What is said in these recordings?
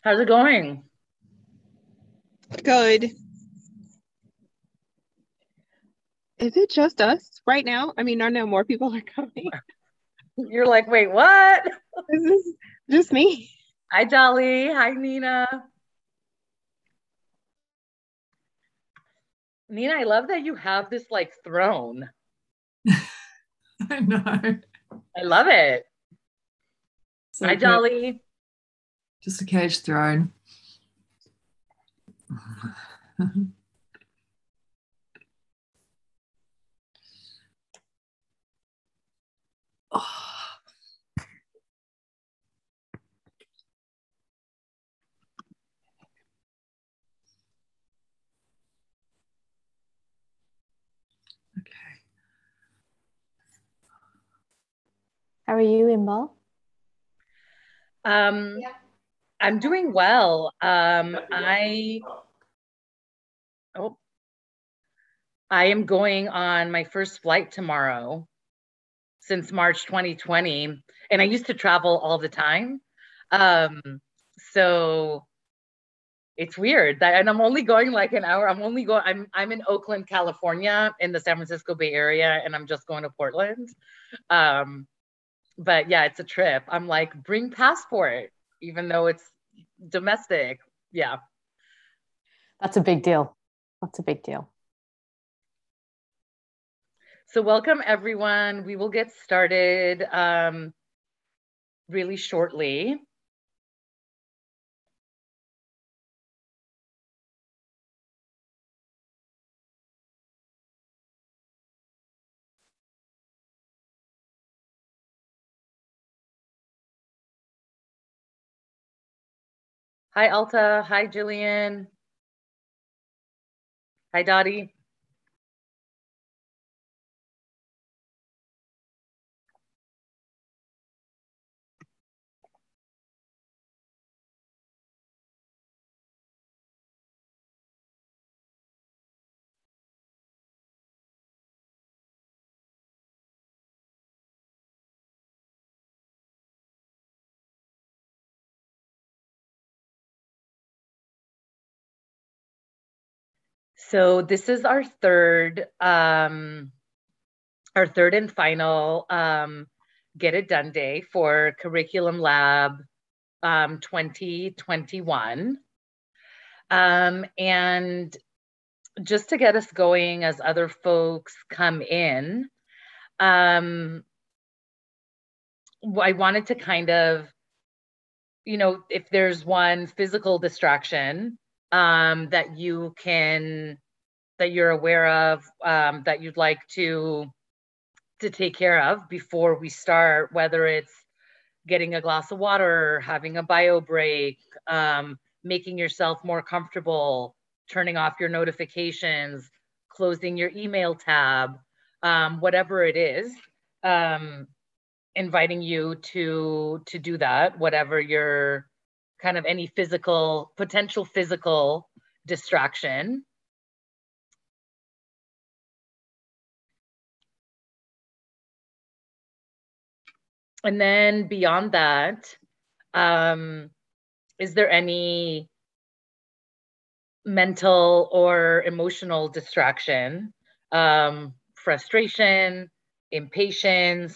How's it going? Good. Is it just us right now? I mean, I know more people are coming. You're like, wait, what? Is this just me? Hi, Dolly. Hi, Nina. Nina, I love that you have this like throne. I know. I love it. So Hi, good. Dolly. Just a cage throne. Oh, okay. How are you, Imbal? Um, I'm doing well. Oh, I am going on my first flight tomorrow since March 2020, and I used to travel all the time. Um, so it's weird that, and I'm only going like an hour. I'm in Oakland, California, in the San Francisco Bay Area, and I'm just going to Portland. Um, but yeah, it's a trip. I'm like, bring passport, even though it's domestic. Yeah. That's a big deal. That's a big deal. So welcome everyone. We will get started really shortly. Hi, Alta. Hi, Jillian. Hi, Dottie. So this is our third and final Get It Done Day for Curriculum Lab 2021. And just to get us going as other folks come in, I wanted to kind of, if there's one physical distraction that you're aware of, that you'd like to take care of before we start, whether it's getting a glass of water, having a bio break, making yourself more comfortable, turning off your notifications, closing your email tab, whatever it is, inviting you to do that, whatever your kind of any potential physical distraction. And then beyond that, is there any mental or emotional distraction, frustration, impatience,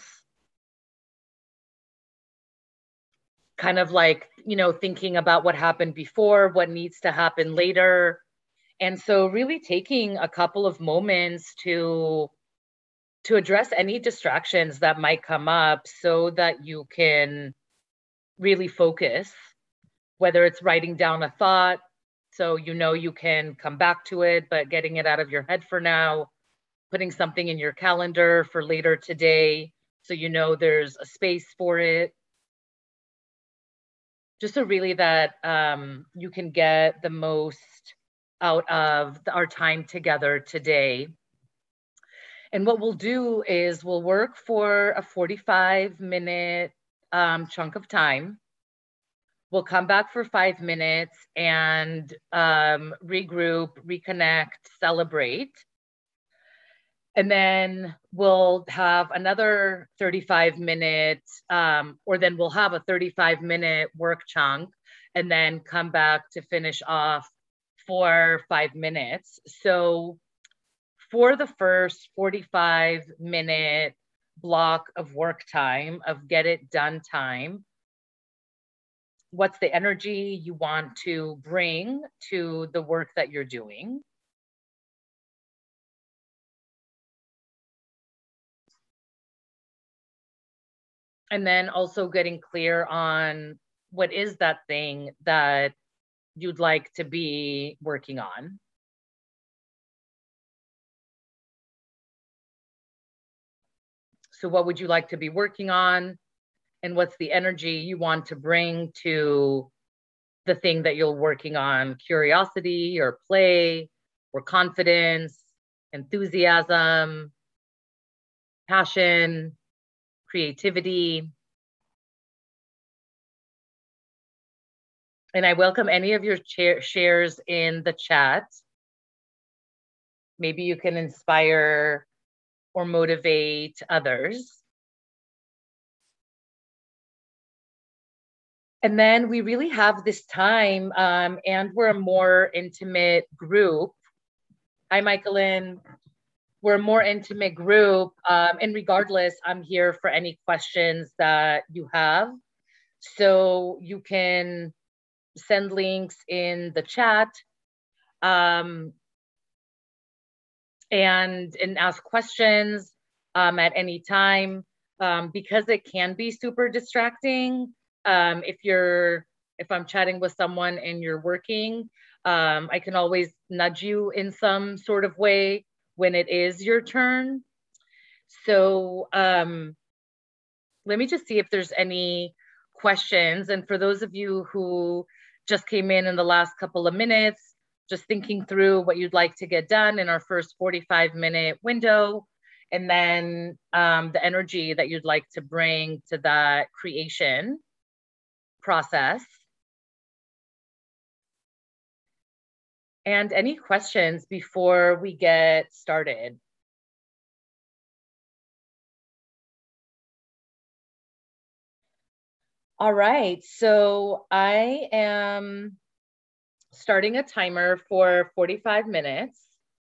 kind of like, thinking about what happened before, what needs to happen later. And so really taking a couple of moments to address any distractions that might come up so that you can really focus, whether it's writing down a thought so you can come back to it, but getting it out of your head for now, putting something in your calendar for later today so there's a space for it. Just so really that you can get the most out of our time together today. And what we'll do is we'll work for a 45-minute chunk of time. We'll come back for 5 minutes and regroup, reconnect, celebrate. And then we'll have another 35 minutes, or then we'll have a 35-minute work chunk. and then come back to finish off for 5 minutes. So for the first 45-minute block of work time, of get it done time, what's the energy you want to bring to the work that you're doing? And then also getting clear on what is that thing that you'd like to be working on. So what would you like to be working on? And what's the energy you want to bring to the thing that you're working on? Curiosity or play or confidence, enthusiasm, passion, creativity. And I welcome any of your shares in the chat. Maybe you can inspire or motivate others. And then we really have this time, and we're a more intimate group. Hi, Michaelin. We're a more intimate group, and regardless, I'm here for any questions that you have. So you can send links in the chat, and ask questions at any time, because it can be super distracting. If I'm chatting with someone and you're working, I can always nudge you in some sort of way when it is your turn. So let me just see if there's any questions. And for those of you who just came in the last couple of minutes, just thinking through what you'd like to get done in our first 45-minute window, and then the energy that you'd like to bring to that creation process. And any questions before we get started? All right, so I am starting a timer for 45 minutes.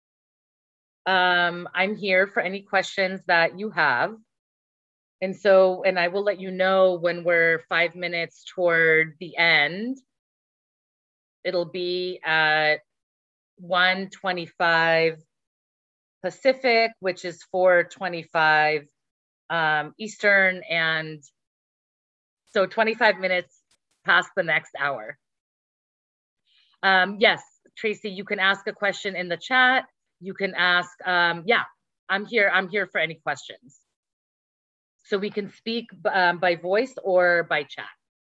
I'm here for any questions that you have. And I will let you know when we're 5 minutes toward the end. It'll be at 1:25 Pacific, which is 4:25 Eastern, and so 25 minutes past the next hour. Yes, Tracy, you can ask a question in the chat. You can ask, yeah, I'm here for any questions. So we can speak by voice or by chat.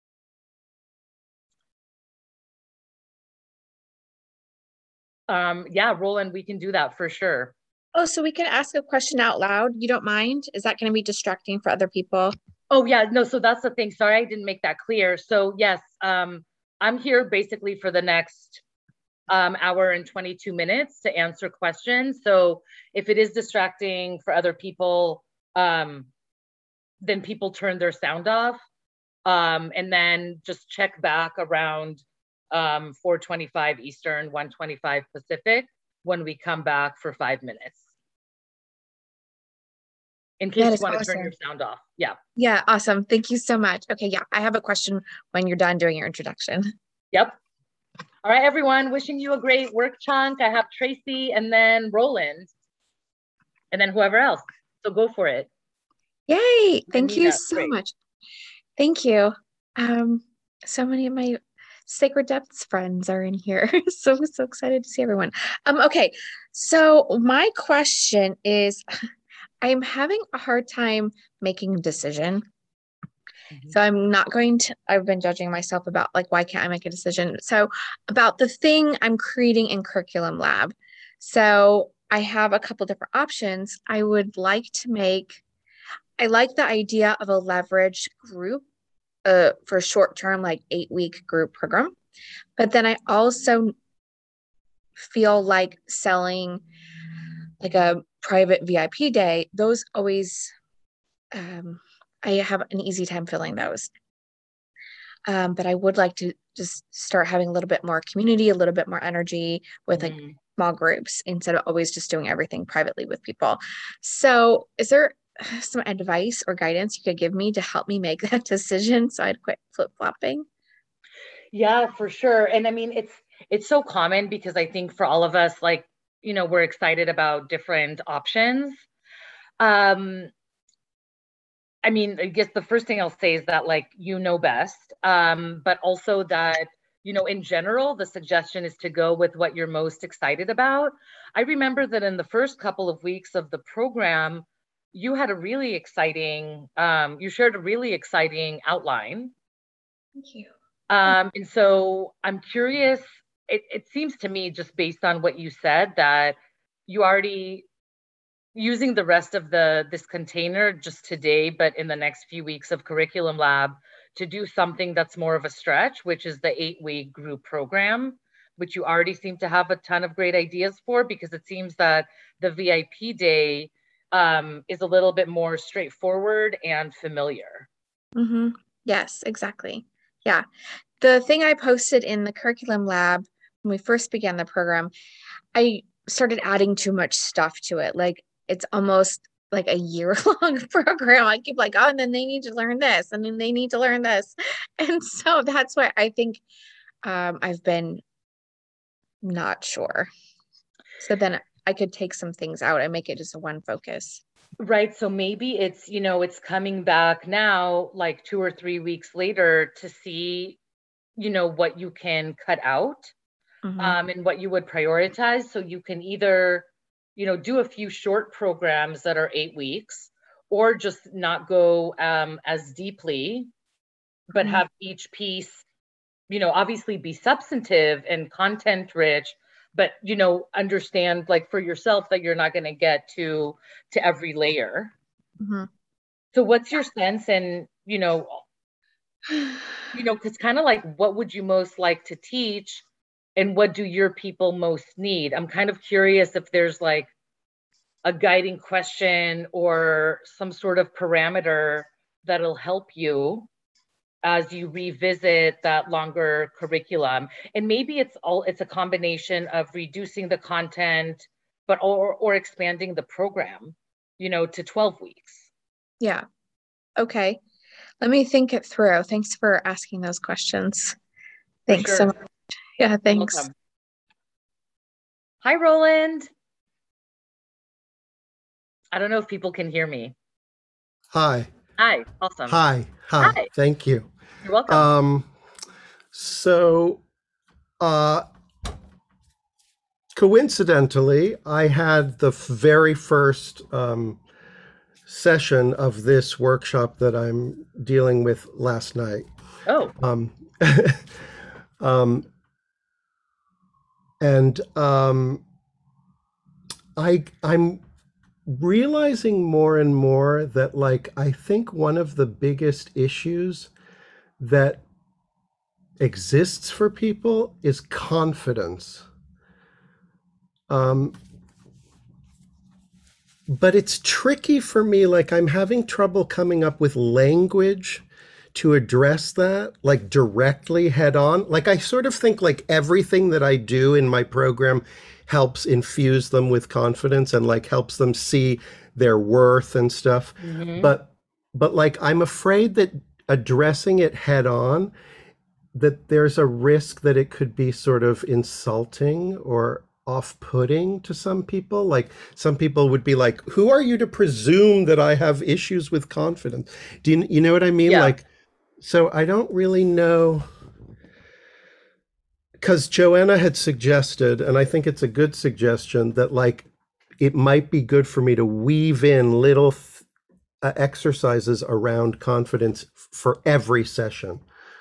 Yeah, Roland, we can do that for sure. Oh, so we can ask a question out loud. You don't mind? Is that going to be distracting for other people? Oh yeah, no, so that's the thing. Sorry, I didn't make that clear. So yes, I'm here basically for the next hour and 22 minutes to answer questions. So if it is distracting for other people, then people turn their sound off, and then just check back around 4:25 Eastern, 1:25 Pacific when we come back for 5 minutes. In case you want to turn your sound off. Yeah. Yeah, awesome. Thank you so much. Okay, yeah, I have a question when you're done doing your introduction. Yep. All right, everyone, wishing you a great work chunk. I have Tracy and then Roland and then whoever else. So go for it. Yay. Thank you so much. Thank you. So many of my Sacred Depths friends are in here. So excited to see everyone. Okay, so my question is, I'm having a hard time making a decision. So I'm not going to, I've been judging myself about like, why can't I make a decision? So about the thing I'm creating in Curriculum Lab. So I have a couple different options. I would like to make, I like the idea of a leveraged group for short-term, like 8-week group program. But then I also feel like selling like a private VIP day, those always, I have an easy time filling those. But I would like to just start having a little bit more community, a little bit more energy with like small groups instead of always just doing everything privately with people. So is there some advice or guidance you could give me to help me make that decision so I'd quit flip-flopping? Yeah, for sure. And I mean, it's so common because I think for all of us, like, we're excited about different options. I mean, I guess the first thing I'll say is that, like, best, but also that, in general, the suggestion is to go with what you're most excited about. I remember that in the first couple of weeks of the program, you had you shared a really exciting outline. Thank you. And so I'm curious, it seems to me, just based on what you said, that you already using the rest of this container just today, but in the next few weeks of Curriculum Lab, to do something that's more of a stretch, which is the 8-week group program, which you already seem to have a ton of great ideas for, because it seems that the VIP day is a little bit more straightforward and familiar. Mm-hmm. Yes, exactly. Yeah. The thing I posted in the Curriculum Lab when we first began the program, I started adding too much stuff to it. Like, it's almost like a year-long program. I keep like, oh, and then they need to learn this, and then they need to learn this. And so that's why I think I've been not sure. So then I could take some things out and make it just a one focus. Right. So maybe it's, it's coming back now, like 2 or 3 weeks later, to see, what you can cut out and what you would prioritize. So you can either, do a few short programs that are 8 weeks, or just not go as deeply, but have each piece, obviously be substantive and content rich, but, understand, like, for yourself, that you're not going to get to every layer. So what's your sense? And, because kind of like, what would you most like to teach, and what do your people most need? I'm kind of curious if there's like a guiding question or some sort of parameter that'll help you as you revisit that longer curriculum. And maybe it's a combination of reducing the content, but or expanding the program, to 12 weeks. Yeah. Okay. Let me think it through. Thanks for asking those questions. Thanks so much. Yeah, thanks. Welcome. Hi, Roland. I don't know if people can hear me. Hi. Hi. Awesome. Hi. Thank you. You're welcome. Coincidentally, I had the very first session of this workshop that I'm dealing with last night. Oh. I'm realizing more and more that, like, I think one of the biggest issues that exists for people is confidence. But it's tricky for me. Like, I'm having trouble coming up with language to address that, like, directly head on. Like, I sort of think like everything that I do in my program helps infuse them with confidence and like helps them see their worth and stuff. But like, I'm afraid that addressing it head on, that there's a risk that it could be sort of insulting or off-putting to some people. Like, some people would be like, who are you to presume that I have issues with confidence? Do you know what I mean? Yeah. Like, so I don't really know, because Joanna had suggested, and I think it's a good suggestion, that like it might be good for me to weave in little exercises around confidence for every session.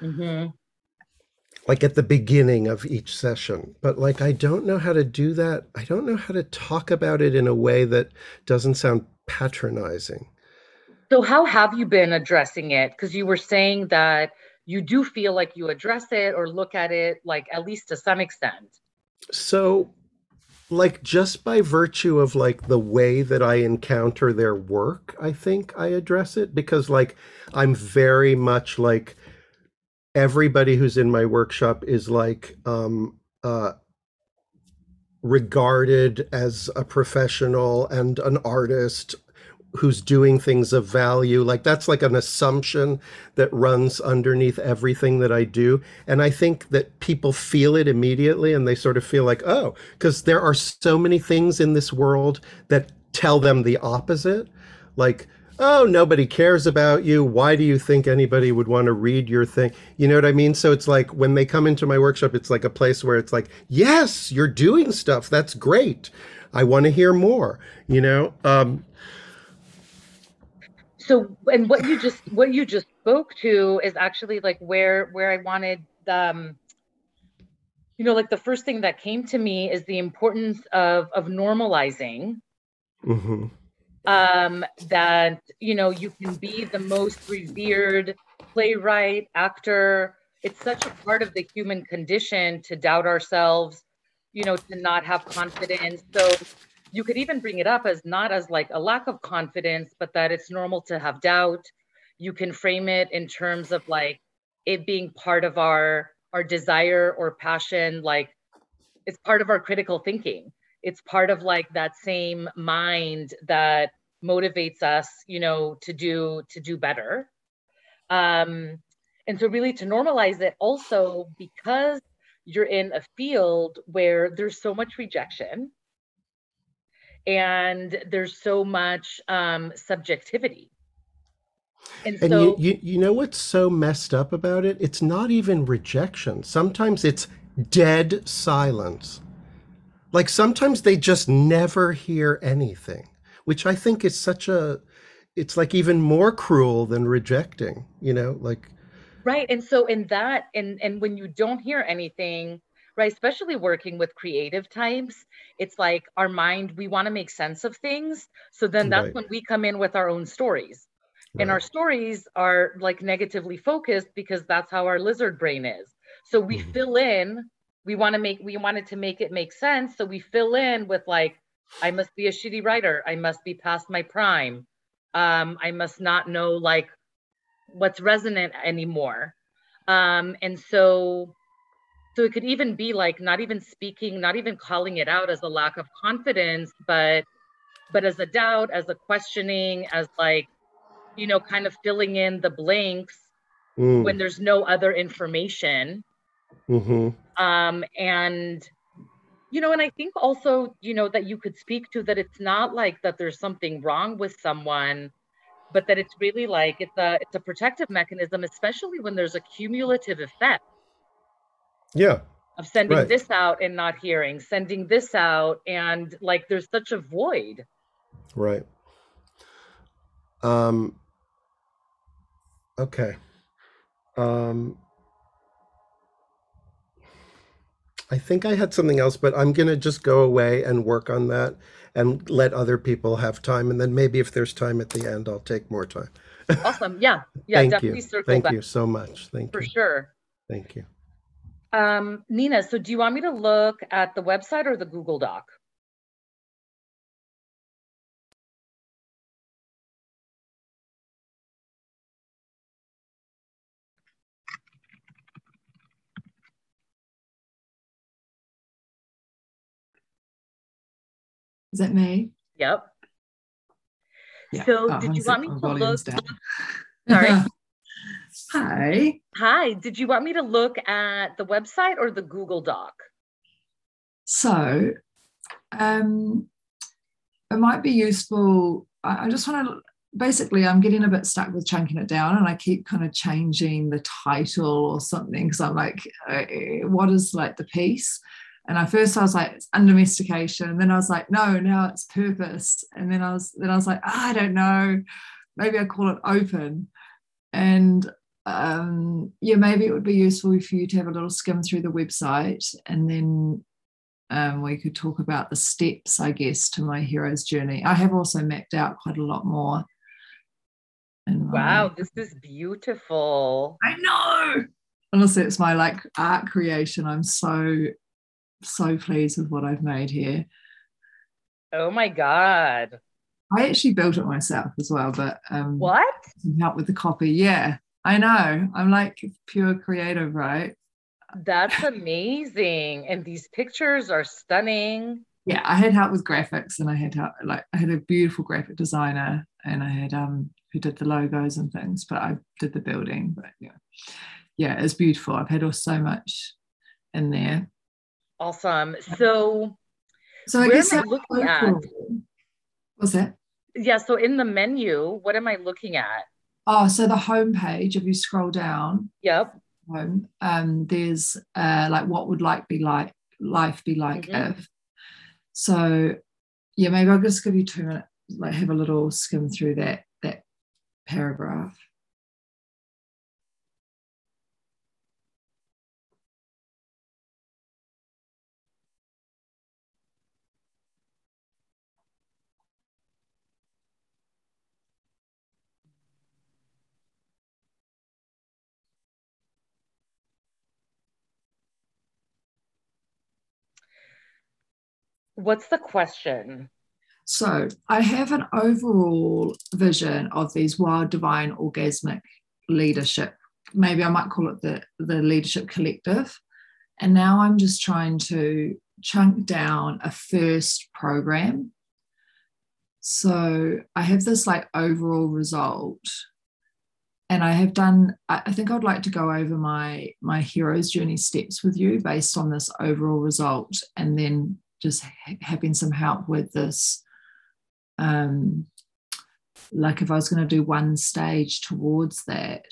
Like at the beginning of each session. But like, I don't know how to do that. I don't know how to talk about it in a way that doesn't sound patronizing. So how have you been addressing it? Because you were saying that you do feel like you address it or look at it, like, at least to some extent. So like, just by virtue of like the way that I encounter their work, I think I address it, because like, I'm very much like everybody who's in my workshop is like regarded as a professional and an artist who's doing things of value. Like that's like an assumption that runs underneath everything that I do. And I think that people feel it immediately and they sort of feel like, oh, because there are so many things in this world that tell them the opposite. Like, oh, nobody cares about you. Why do you think anybody would want to read your thing? You know what I mean? So it's like when they come into my workshop, it's like a place where it's like, yes, you're doing stuff. That's great. I want to hear more, you know? So, and what you just spoke to is actually like where I wanted, you know, like the first thing that came to me is the importance of normalizing that, you know, you can be the most revered playwright, actor. It's such a part of the human condition to doubt ourselves, you know, to not have confidence. So you could even bring it up as not as like a lack of confidence, but that it's normal to have doubt. You can frame it in terms of like it being part of our desire or passion, like it's part of our critical thinking. It's part of like that same mind that motivates us, you know, to do better. And so really to normalize it also because you're in a field where there's so much rejection and there's so much subjectivity. And so you know what's so messed up about it? It's not even rejection. Sometimes it's dead silence. Like sometimes they just never hear anything, which I think is it's like even more cruel than rejecting, you know, like. Right. And so in that, and when you don't hear anything, right, especially working with creative types, it's like our mind, we want to make sense of things. So then that's when we come in with our own stories. And our stories are like negatively focused because that's how our lizard brain is. So we fill in, we wanted to make it make sense. So we fill in with like, I must be a shitty writer. I must be past my prime. I must not know like what's resonant anymore. And so it could even be like not even speaking, not even calling it out as a lack of confidence, but as a doubt, as a questioning, as like, you know, kind of filling in the blanks when there's no other information. And, you know, and I think also, you know, that you could speak to that it's not like that there's something wrong with someone, but that it's really like it's a protective mechanism, especially when there's a cumulative effect. Yeah. Of sending this out and not hearing, sending this out, and like there's such a void. Right. Okay. I think I had something else, but I'm going to just go away and work on that and let other people have time. And then maybe if there's time at the end, I'll take more time. Awesome. Yeah. Yeah. Thank definitely you. Circle Thank back. you so much. Thank you. For sure. Thank you. Nina, so do you want me to look at the website or the Google Doc? Is that me? Yep. Yeah. So did you want me to look? Down. Sorry. Hi. Hi. Did you want me to look at the website or the Google Doc? So it might be useful. I just want to, basically, I'm getting a bit stuck with chunking it down and I keep kind of changing the title or something because I'm like, what is like the piece? And at first I was like, it's undomestication. And then I was like, no, now it's purpose. And then I was like, I don't know. Maybe I call it open. And yeah, maybe it would be useful for you to have a little skim through the website and then we could talk about the steps, I guess, to my hero's journey. I have also mapped out quite a lot more. Wow, this is beautiful. I know. Honestly, it's my like art creation. I'm so pleased with what I've made here. Oh my God. I actually built it myself as well, but what? some help with the copy. Yeah. I know. I'm like pure creative, right? That's amazing. And these pictures are stunning. Yeah, I had help with graphics, and I had help, like I had a beautiful graphic designer, and I had who did the logos and things, but I did the building. But yeah, it's beautiful. I've had so much in there. Awesome. So I where guess am I looking at? What's that? Yeah, so in the menu, what am I looking at? Oh, so the homepage, if you scroll down, Yep. There's like what would life be like if. So yeah, maybe I'll just give you 2 minutes, like have a little skim through that paragraph. What's the question? So I have an overall vision of these wild, divine, orgasmic leadership. Maybe I might call it the leadership collective. And now I'm just trying to chunk down a first program. So I have this like overall result. And I have done, I think I'd like to go over my hero's journey steps with you based on this overall result, and then just having some help with this. Like if I was going to do one stage towards that,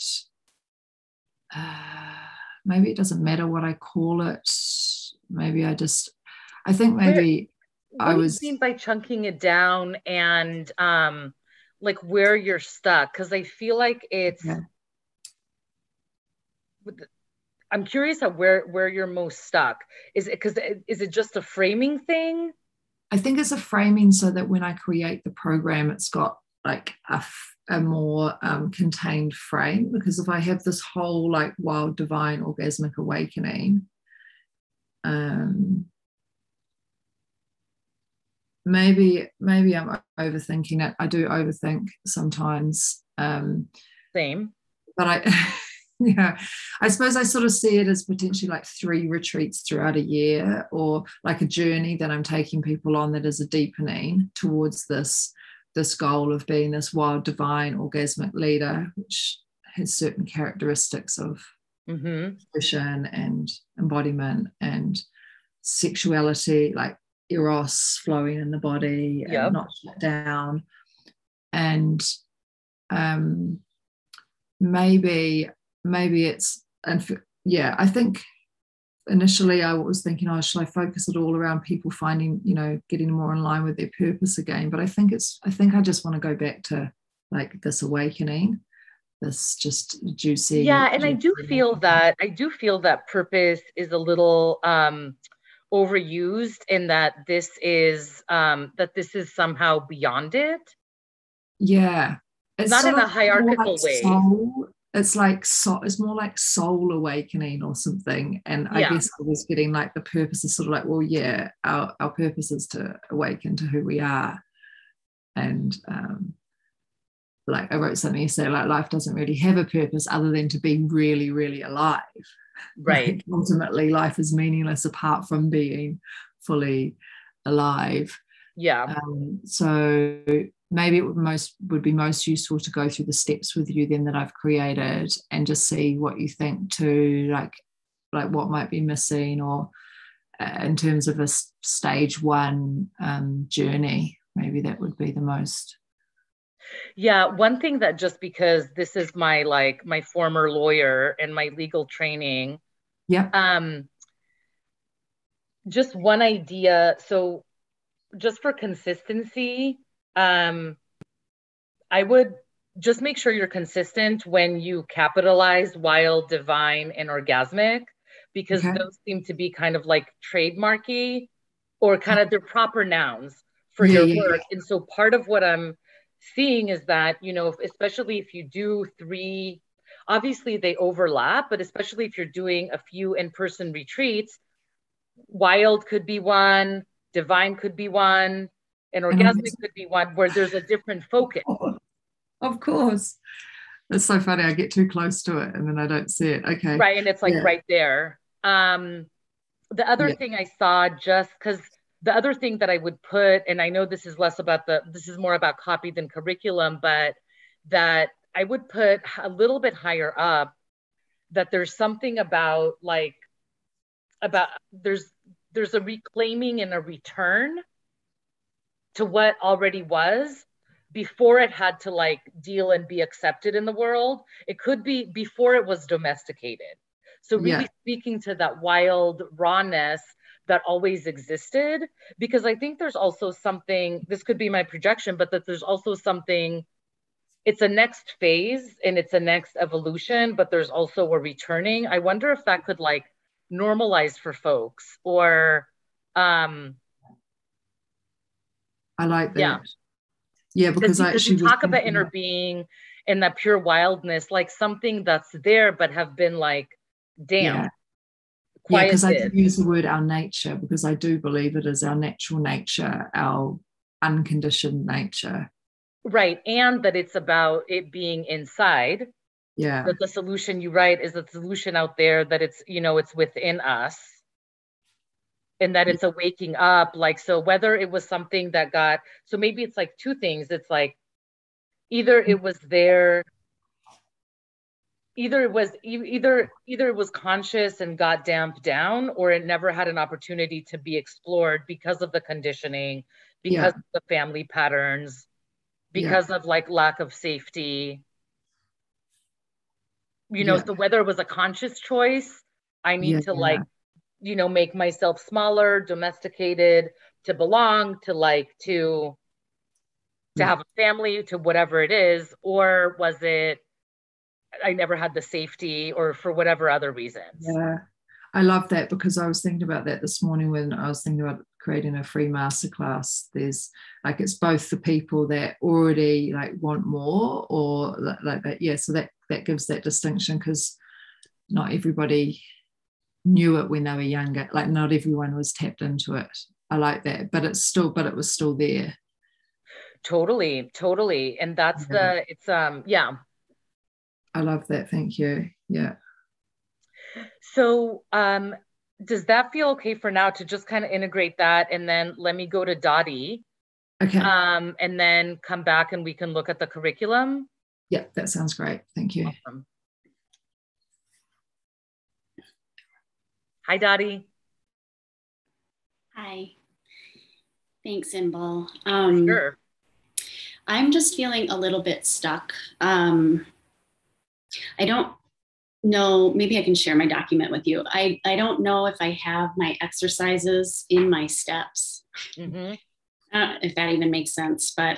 maybe it doesn't matter what I call it. Maybe I think maybe what do you mean by chunking it down, and like where you're stuck? Because I feel like it's I'm curious at where you're most stuck. Is it just a framing thing? I think it's a framing so that when I create the program, it's got like a more contained frame. Because if I have this whole like wild, divine, orgasmic awakening, maybe I'm overthinking it. I do overthink sometimes. Same. But I suppose I sort of see it as potentially like 3 retreats throughout a year, or like a journey that I'm taking people on that is a deepening towards this goal of being this wild, divine, orgasmic leader, which has certain characteristics of expression and embodiment and sexuality, like eros flowing in the body and not shut down. And maybe it's, and I think initially I was thinking, should I focus it all around people finding, getting more in line with their purpose again? But I think I just want to go back to like this awakening, this just juicy. Yeah, and I do feel that purpose is a little overused, in that this is somehow beyond it. Yeah, it's not in a hierarchical way. It's like it's more like soul awakening or something. And I guess I was getting like the purpose is sort of like, well, yeah, our purpose is to awaken to who we are. And like I wrote something, you say like life doesn't really have a purpose other than to be really, really alive. Right. Like, ultimately, life is meaningless apart from being fully alive. Yeah. So maybe it would be most useful to go through the steps with you then that I've created, and just see what you think too, like what might be missing, or in terms of a stage 1 journey, maybe that would be the most. Yeah, one thing that, just because this is my former lawyer and my legal training. Yeah. Just one idea. So just for consistency, I would just make sure you're consistent when you capitalize wild, divine, and orgasmic, because those seem to be kind of like trademarky, or kind of they're proper nouns for your work. And so part of what I'm seeing is that, especially if you do 3, obviously they overlap, but especially if you're doing a few in-person retreats, wild could be one, divine could be one, and orgasmic could be one, where there's a different focus. Of course. That's so funny. I get too close to it and then I don't see it. Okay. Right. And it's like Yeah. right there. The other Yeah. thing I saw, just because the other thing that I would put, and I know this is less about this is more about copy than curriculum, but that I would put a little bit higher up, that there's something about like, there's a reclaiming and a return to what already was before it had to like deal and be accepted in the world. It could be before it was domesticated. So really Yeah. speaking to that wild rawness that always existed, because I think there's also something, this could be my projection, but that there's also something, it's a next phase and it's a next evolution, but there's also a returning. I wonder if that could like normalize for folks, or I like that. yeah. Yeah, because I Because you actually was talk about thinking inner being and that pure wildness, like something that's there but have been like damned, yeah, because I quieted. do use the word our nature, because I do believe it is our natural nature, our unconditioned nature. Right. And that it's about it being inside. Yeah. That the solution, you write, is the solution out there, that it's, you know, it's within us. And that it's a waking up. Like, so whether it was something that got, so maybe it's like two things. It's like either it was there, either it was conscious and got damped down, or it never had an opportunity to be explored because of the conditioning, because of the family patterns, because of like lack of safety. You know, so whether it was a conscious choice, I need to like, you know, make myself smaller, domesticated, to belong, to like, to have a family, to whatever it is, or was it I never had the safety, or for whatever other reasons. Yeah, I love that, because I was thinking about that this morning when I was thinking about creating a free masterclass. There's like, it's both the people that already like want more, or like that. Yeah, so that gives that distinction, because not everybody knew it when they were younger. Like not everyone was tapped into it. I like that, but it was still there. Totally. And that's it's yeah. I love that. Thank you. Yeah. So does that feel okay for now, to just kind of integrate that, and then let me go to Dottie? Okay. And then come back and we can look at the curriculum. Yeah, that sounds great. Thank you. Awesome. Hi, Dottie. Hi. Thanks, Inbal. Sure. I'm just feeling a little bit stuck. I don't know, maybe I can share my document with you. I don't know if I have my exercises in my steps. Mm-hmm. If that even makes sense, but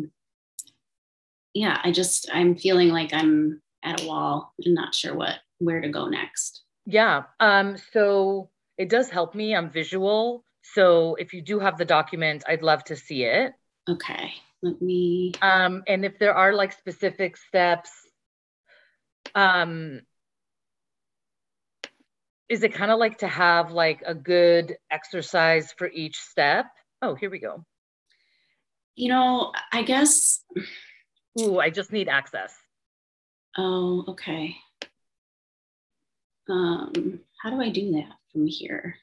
yeah, I'm feeling like I'm at a wall and not sure where to go next. Yeah. So it does help me. I'm visual. So if you do have the document, I'd love to see it. Okay. Let me. And if there are like specific steps, is it kind of like to have like a good exercise for each step? Oh, here we go. You know, I guess. Ooh, I just need access. Oh, okay. How do I do that from here?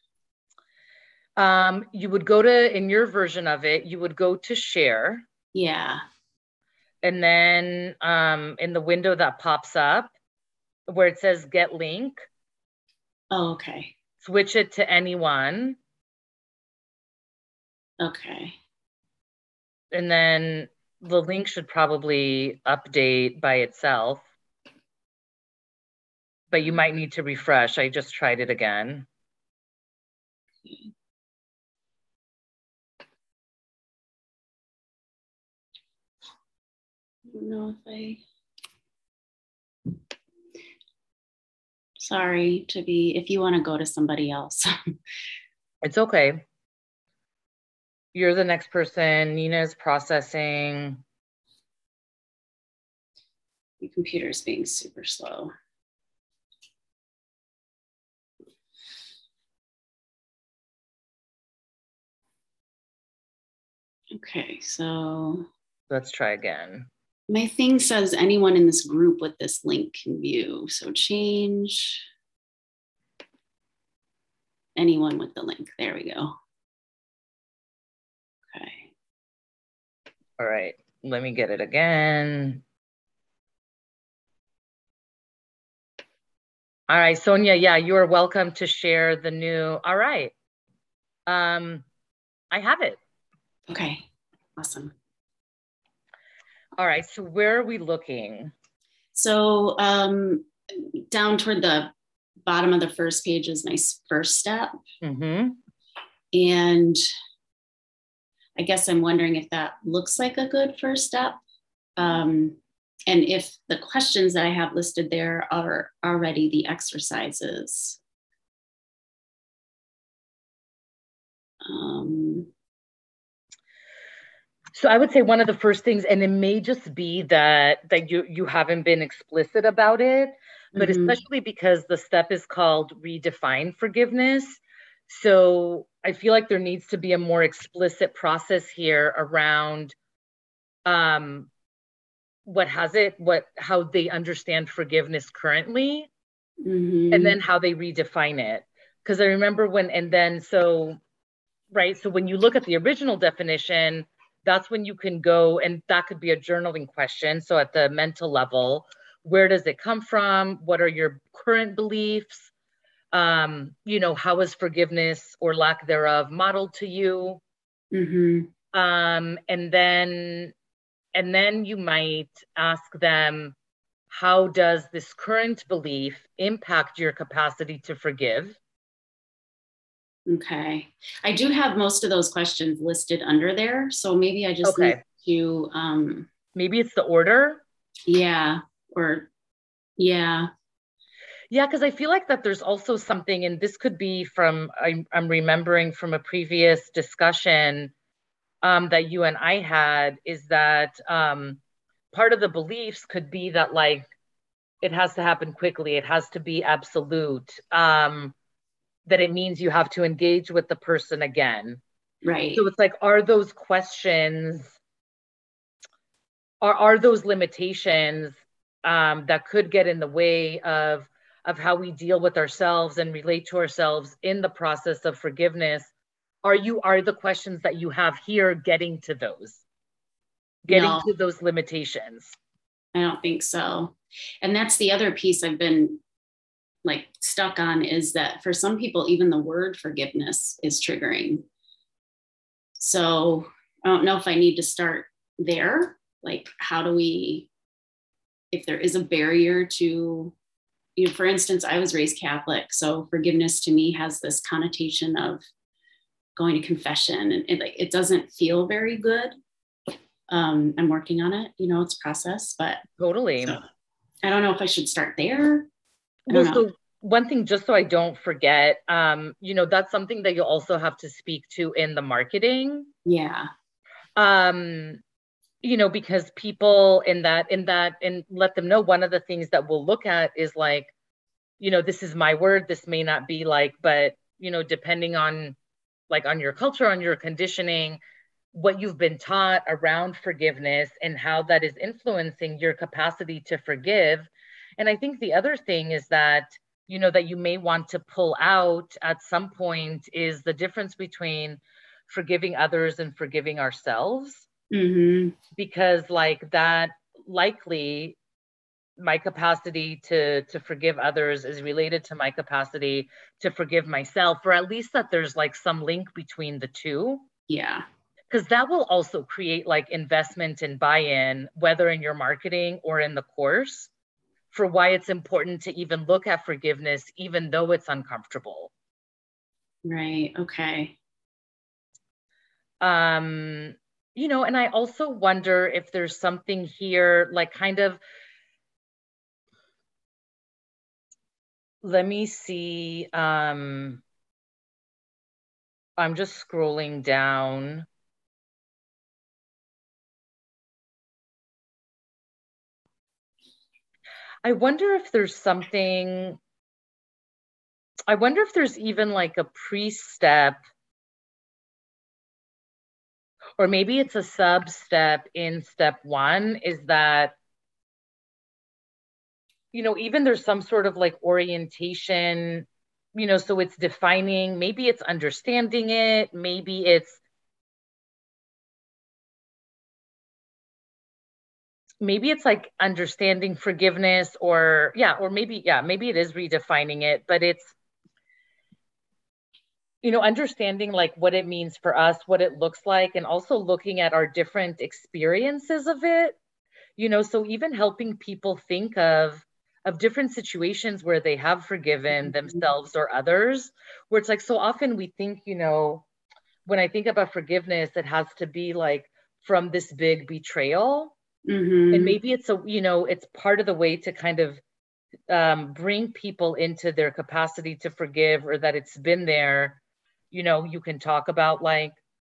You would go to, in your version of it, you would go to share. Yeah. And then in the window that pops up where it says get link. Oh, okay. Switch it to anyone. Okay. And then the link should probably update by itself. But you might need to refresh. I just tried it again. Okay. I don't know if sorry if you want to go to somebody else. It's okay. You're the next person. Nina's processing. Your computer's being super slow. Okay, so Let's try again. my thing says anyone in this group with this link can view. So change anyone with the link. There we go. Okay. All right, let me get it again. All right, Sonia, yeah, you are welcome to share the new, all right. I have it. Okay, awesome. All right, so where are we looking? So down toward the bottom of the first page is my first step. Mm-hmm. And I guess I'm wondering if that looks like a good first step. And if the questions that I have listed there are already the exercises. So I would say one of the first things, and it may just be that you haven't been explicit about it, but especially because the step is called redefine forgiveness. So I feel like there needs to be a more explicit process here around how they understand forgiveness currently, and then how they redefine it. Because I remember so when you look at the original definition, that's when you can go, and that could be a journaling question. So at the mental level, where does it come from? What are your current beliefs? How is forgiveness or lack thereof modeled to you? And then you might ask them, how does this current belief impact your capacity to forgive? Okay. I do have most of those questions listed under there. So maybe I just need to... maybe it's the order? Yeah. Yeah, because I feel like that there's also something, and this could be I'm remembering from a previous discussion that you and I had, is that part of the beliefs could be that like it has to happen quickly, it has to be absolute, that it means you have to engage with the person again. Right. So it's like, are those questions, are those limitations that could get in the way of how we deal with ourselves and relate to ourselves in the process of forgiveness? Are the questions that you have here getting to those limitations? I don't think so. And that's the other piece I've been like stuck on, is that for some people, even the word forgiveness is triggering. So I don't know if I need to start there. Like, how do we, if there is a barrier to, for instance, I was raised Catholic. So forgiveness to me has this connotation of going to confession, and it doesn't feel very good. I'm working on it, it's a process, but totally. So, I don't know if I should start there. So one thing, just so I don't forget, that's something that you also have to speak to in the marketing. Yeah. Because people and let them know, one of the things that we'll look at is like, this is my word, this may not be like, but, depending on your culture, on your conditioning, what you've been taught around forgiveness and how that is influencing your capacity to forgive. And I think the other thing is that, that you may want to pull out at some point is the difference between forgiving others and forgiving ourselves. Because that likely my capacity to forgive others is related to my capacity to forgive myself, or at least that there's some link between the two. Yeah. Because that will also create investment and buy-in, whether in your marketing or in the course, for why it's important to even look at forgiveness, even though it's uncomfortable. Right. Okay. And I also wonder if there's something here, let me see. I'm just scrolling down. I wonder if there's even a pre-step, or maybe it's a sub step in step one, is that, you know, even there's some sort of like orientation, you know, so it's defining, maybe it's understanding it, maybe it's like understanding forgiveness, or maybe it is redefining it, but it's, you know, understanding like what it means for us, what it looks like, and also looking at our different experiences of it, you know, so even helping people think of different situations where they have forgiven themselves or others, where it's like, so often we think, you know, when I think about forgiveness, it has to be like from this big betrayal. And maybe it's a, you know, it's part of the way to kind of bring people into their capacity to forgive, or that it's been there. You know, you can talk about like,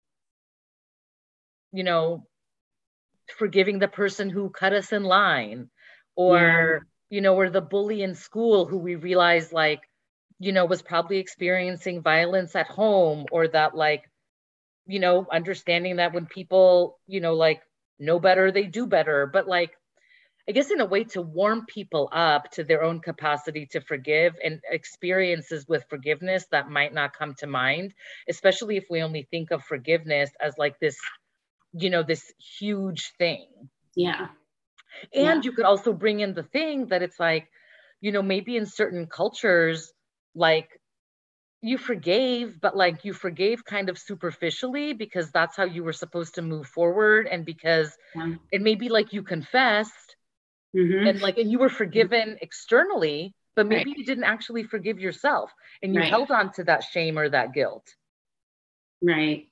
you know, forgiving the person who cut us in line, or, you know, or the bully in school who we realize like, you know, was probably experiencing violence at home, or that like, you know, understanding that when people, you know, like know better, they do better. But like, I guess in a way to warm people up to their own capacity to forgive and experiences with forgiveness that might not come to mind, especially if we only think of forgiveness as like this, you know, this huge thing. Yeah. And you could also bring in the thing that it's like, you know, maybe in certain cultures, like you forgave, but like you forgave kind of superficially because that's how you were supposed to move forward. And because it may be like you confessed and like, and you were forgiven externally, but maybe you didn't actually forgive yourself, and you held on to that shame or that guilt. Right.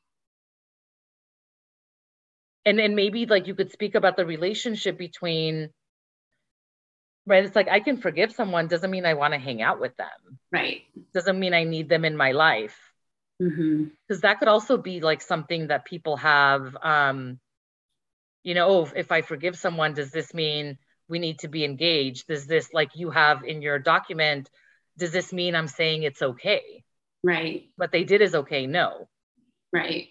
And maybe like you could speak about the relationship between, right? It's like, I can forgive someone, doesn't mean I want to hang out with them. Right. Doesn't mean I need them in my life. Because that could also be like something that people have, you know, oh, if I forgive someone, does this mean we need to be engaged? Does this, like you have in your document, does this mean I'm saying it's okay? Right. What they did is okay. No. Right.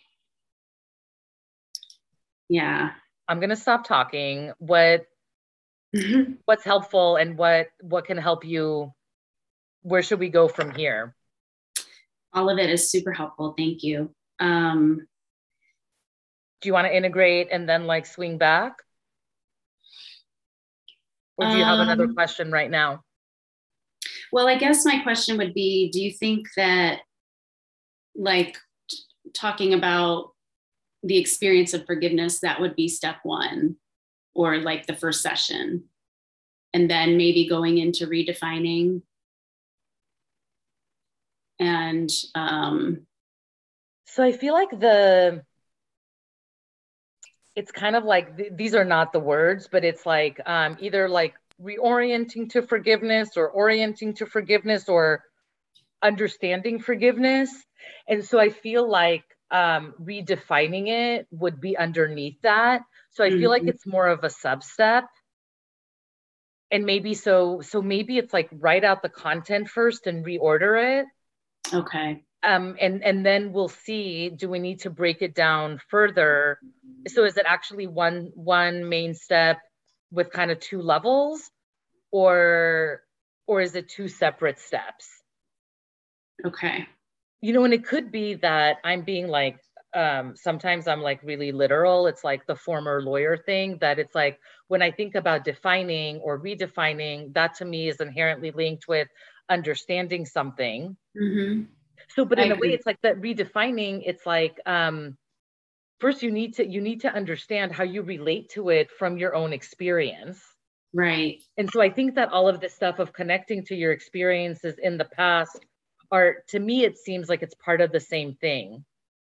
Yeah. I'm going to stop talking. What's helpful, and what can help you? Where should we go from here? All of it is super helpful. Thank you. Do you want to integrate and then like swing back? Or do you have another question right now? Well, I guess my question would be, do you think that like talking about the experience of forgiveness, that would be step one, or like the first session, and then maybe going into redefining and so I feel like it's kind of like these are not the words, but it's like either like reorienting to forgiveness, or orienting to forgiveness, or understanding forgiveness. And so I feel like redefining it would be underneath that. So I feel like it's more of a sub-step. And maybe so maybe it's like write out the content first and reorder it. Okay. And then we'll see, do we need to break it down further? So is it actually one main step with kind of two levels, or is it two separate steps? Okay. You know, and it could be that I'm being like, sometimes I'm like really literal. It's like the former lawyer thing, that it's like, when I think about defining or redefining, that to me is inherently linked with understanding something. So, but in a way, it's like that redefining, it's like, first you need to understand how you relate to it from your own experience. Right. And so I think that all of this stuff of connecting to your experiences in the past are, to me, it seems like it's part of the same thing.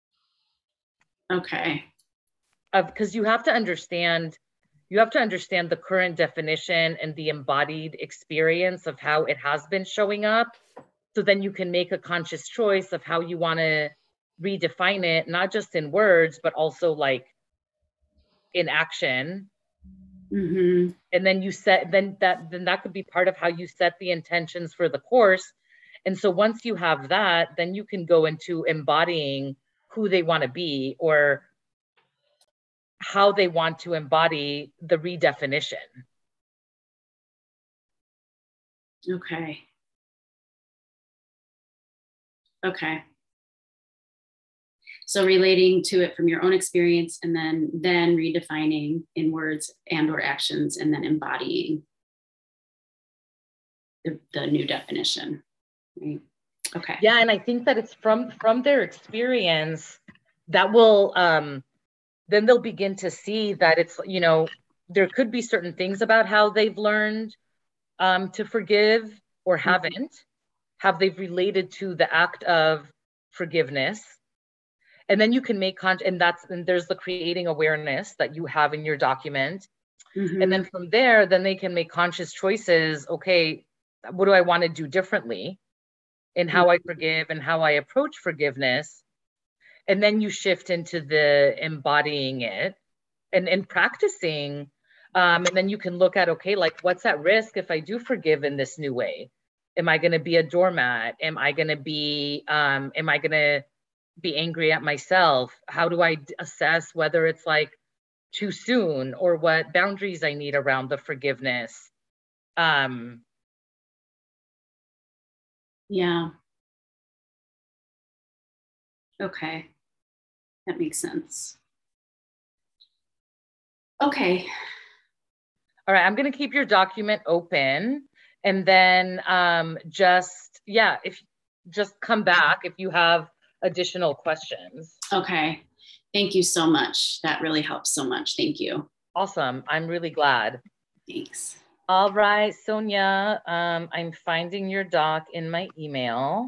Okay. Because you have to understand the current definition and the embodied experience of how it has been showing up. So then you can make a conscious choice of how you want to redefine it, not just in words, but also like in action. And then that could be part of how you set the intentions for the course. And so once you have that, then you can go into embodying who they want to be, or how they want to embody the redefinition. Okay. Okay. So relating to it from your own experience, and then redefining in words and or actions, and then embodying the new definition. Right? Okay. Yeah, and I think that it's from their experience that will then they'll begin to see that it's, you know, there could be certain things about how they've learned to forgive or haven't. Have they've related to the act of forgiveness? And then you can make and there's the creating awareness that you have in your document. And then from there, then they can make conscious choices. Okay, what do I want to do differently in how I forgive and how I approach forgiveness? And then you shift into the embodying it and practicing. And then you can look at, okay, like what's at risk if I do forgive in this new way? Am I going to be a doormat? Am I going to be angry at myself? How do I assess whether it's like too soon or what boundaries I need around the forgiveness? Yeah. Okay. That makes sense. Okay. All right. I'm going to keep your document open, and then just come back if you have additional questions. Okay. Thank you so much. That really helps so much. Thank you. Awesome. I'm really glad. Thanks. All right, Sonia, I'm finding your doc in my email.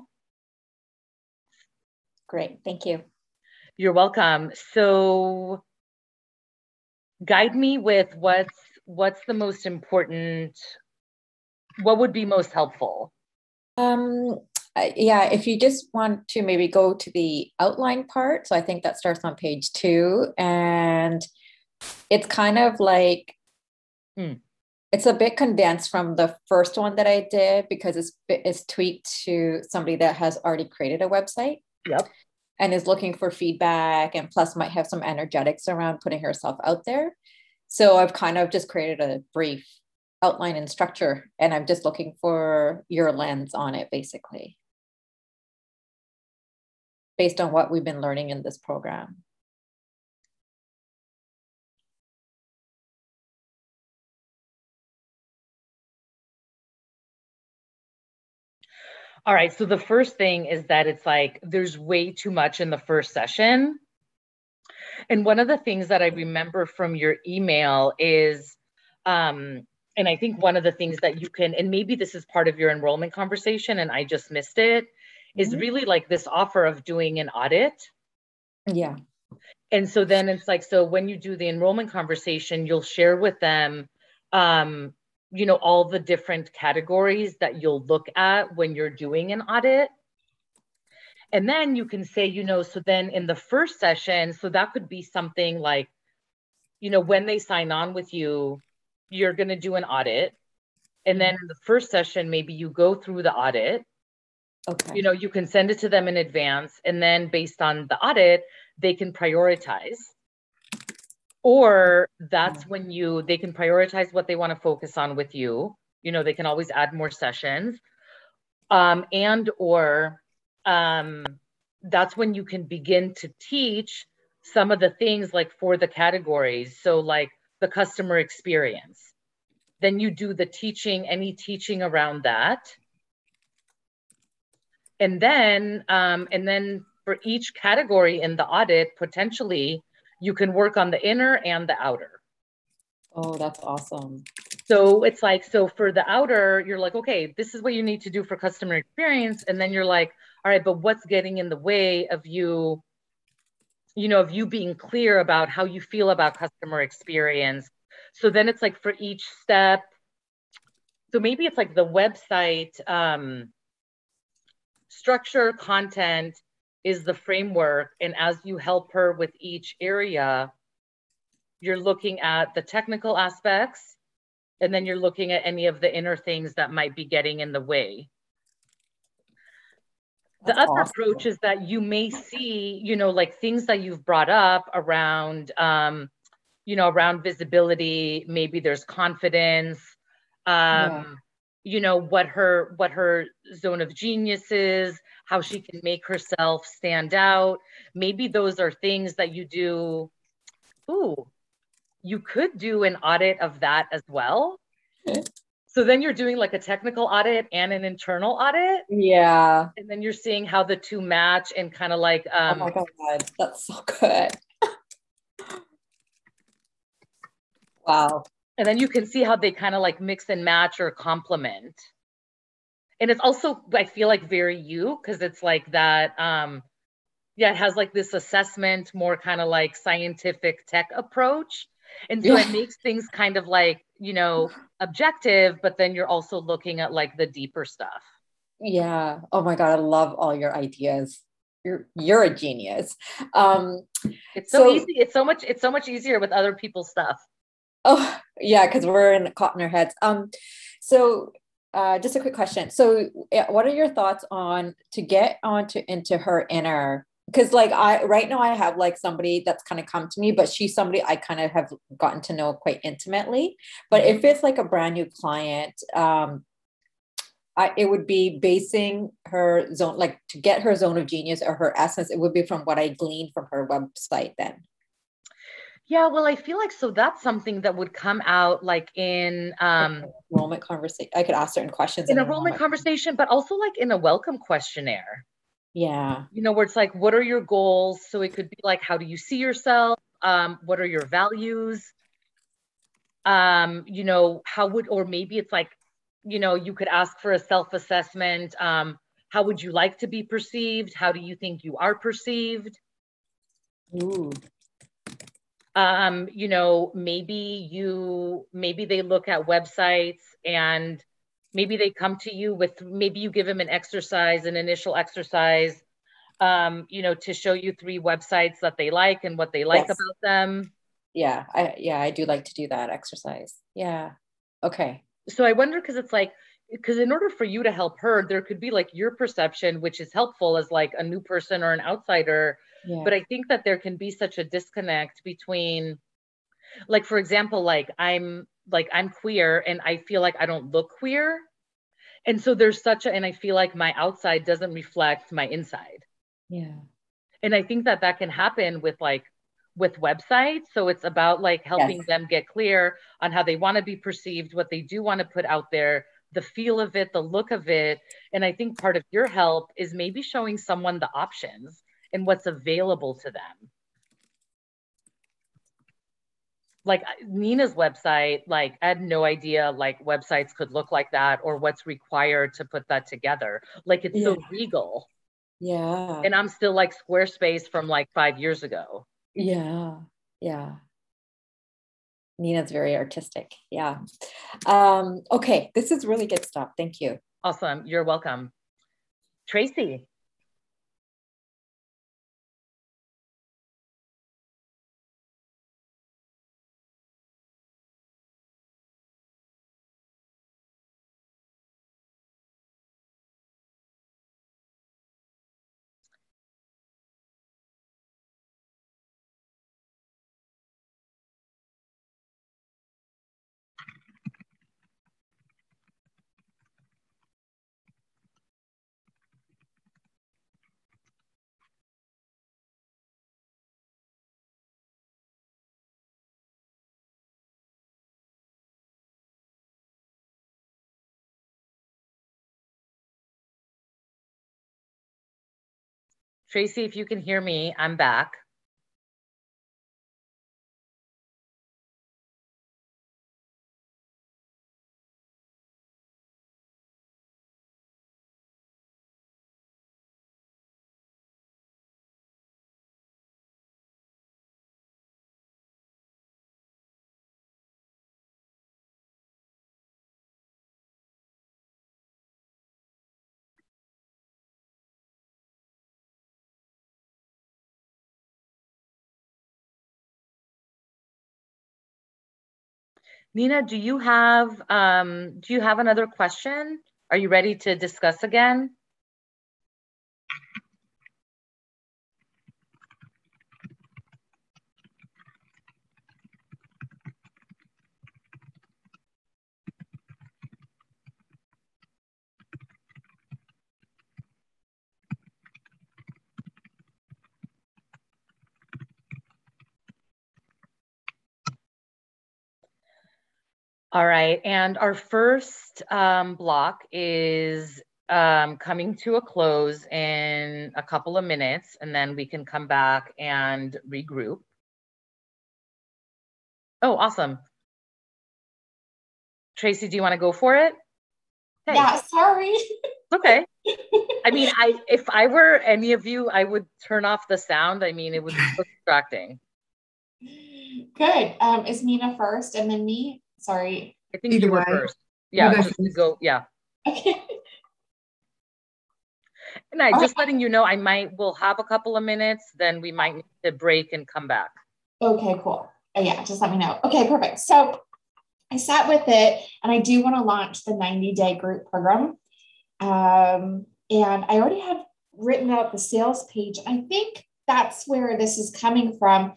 Great. Thank you. You're welcome. So guide me with what's the most important, what would be most helpful? Yeah, if you just want to maybe go to the outline part. So I think that starts on page 2, and it's kind of like, it's a bit condensed from the first one that I did because it's tweaked to somebody that has already created a website. Yep. And is looking for feedback, and plus might have some energetics around putting herself out there. So I've kind of just created a brief outline and structure, and I'm just looking for your lens on it, basically, based on what we've been learning in this program. All right. So the first thing is that it's like there's way too much in the first session. And one of the things that I remember from your email is, and I think one of the things that you can, and maybe this is part of your enrollment conversation and I just missed it, is really like this offer of doing an audit. Yeah. And so then it's like, so when you do the enrollment conversation, you'll share with them, you know, all the different categories that you'll look at when you're doing an audit. And then you can say, you know, so then in the first session, so that could be something like, you know, when they sign on with you, you're going to do an audit. And then in the first session, maybe you go through the audit. Okay. You know, you can send it to them in advance. And then based on the audit, they can prioritize. Or that's when they can prioritize what they want to focus on with you. You know, they can always add more sessions. That's when you can begin to teach some of the things like for the categories. So like the customer experience. Then you do the teaching, any teaching around that. And then for each category in the audit, potentially, you can work on the inner and the outer. Oh, that's awesome. So it's like, so for the outer, you're like, okay, this is what you need to do for customer experience. And then you're like, all right, but what's getting in the way of you, you know, of you being clear about how you feel about customer experience? So then it's like for each step, so maybe it's like the website structure, content is the framework. And as you help her with each area, you're looking at the technical aspects, and then you're looking at any of the inner things that might be getting in the way. The other approach is that you may see, you know, like things that you've brought up around you know, around visibility, maybe there's confidence, you know, what her zone of genius is, how she can make herself stand out. Maybe those are things that you do. Ooh, you could do an audit of that as well. So then you're doing like a technical audit and an internal audit. Yeah. And then you're seeing how the two match and kind of like oh my God, that's so good. Wow. And then you can see how they kind of like mix and match or complement. And it's also, I feel like, very you, because it's like that, yeah, it has like this assessment, more kind of like scientific tech approach. And so it makes things kind of like, you know, objective, but then you're also looking at like the deeper stuff. Yeah. Oh my God, I love all your ideas. You're a genius. It's so easy. It's so much easier with other people's stuff. Oh yeah, because we're caught in our heads. So just a quick question. So what are your thoughts on to get into her inner, because like right now I have like somebody that's kind of come to me, but she's somebody I kind of have gotten to know quite intimately. But if it's like a brand new client, it would be basing her zone, like to get her zone of genius or her essence, it would be from what I gleaned from her website then. Yeah, well, I feel like, so that's something that would come out like in enrollment conversation. I could ask certain questions in enrollment conversation, but also like in a welcome questionnaire. Yeah. You know, where it's like, what are your goals? So it could be like, how do you see yourself? What are your values? You know, or maybe it's like, you know, you could ask for a self-assessment. How would you like to be perceived? How do you think you are perceived? Ooh. You know, maybe they look at websites and maybe they come to you with, maybe you give them an initial exercise, you know, to show you 3 websites that they like and what they like about them. Yeah, I do like to do that exercise. Yeah. Okay. So I wonder, because it's like, because in order for you to help her, there could be like your perception, which is helpful as like a new person or an outsider. Yeah. But I think that there can be such a disconnect between, like, for example, like I'm queer and I feel like I don't look queer. And so and I feel like my outside doesn't reflect my inside. Yeah. And I think that can happen with websites. So it's about like helping them get clear on how they want to be perceived, what they do want to put out there, the feel of it, the look of it. And I think part of your help is maybe showing someone the options and what's available to them. Like Nina's website, like I had no idea like websites could look like that or what's required to put that together. Like it's so regal. Yeah. And I'm still like Squarespace from like 5 years ago. Yeah. Yeah. Nina's very artistic. Yeah. Okay. This is really good stuff. Thank you. Awesome. You're welcome. Tracy. Tracy, if you can hear me, I'm back. Nina, do you have another question? Are you ready to discuss again? All right. And our first block is coming to a close in a couple of minutes, and then we can come back and regroup. Oh, awesome. Tracy, do you want to go for it? Hey. Yeah, sorry. Okay. I mean, if I were any of you, I would turn off the sound. I mean, it would be so distracting. Good. Is Mina first and then me? Sorry. I think you were first. Yeah, just to go. Yeah. Okay. And just letting you know, we'll have a couple of minutes, then we might need to break and come back. Okay, cool. Oh, yeah, just let me know. Okay, perfect. So I sat with it, and I do want to launch the 90-day group program. And I already have written out the sales page. I think that's where this is coming from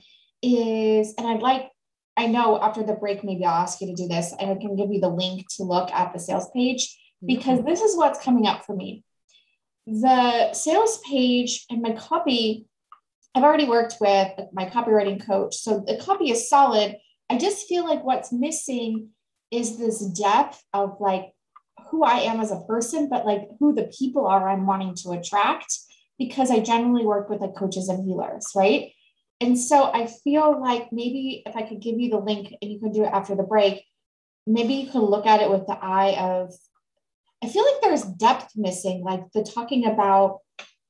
I know after the break, maybe I'll ask you to do this. I can give you the link to look at the sales page, because this is what's coming up for me. The sales page and my copy, I've already worked with my copywriting coach. So the copy is solid. I just feel like what's missing is this depth of like who I am as a person, but like who the people are I'm wanting to attract, because I generally work with like coaches and healers, right? And so I feel like maybe if I could give you the link and you can do it after the break, maybe you can look at it with the eye of, I feel like there's depth missing, like the talking about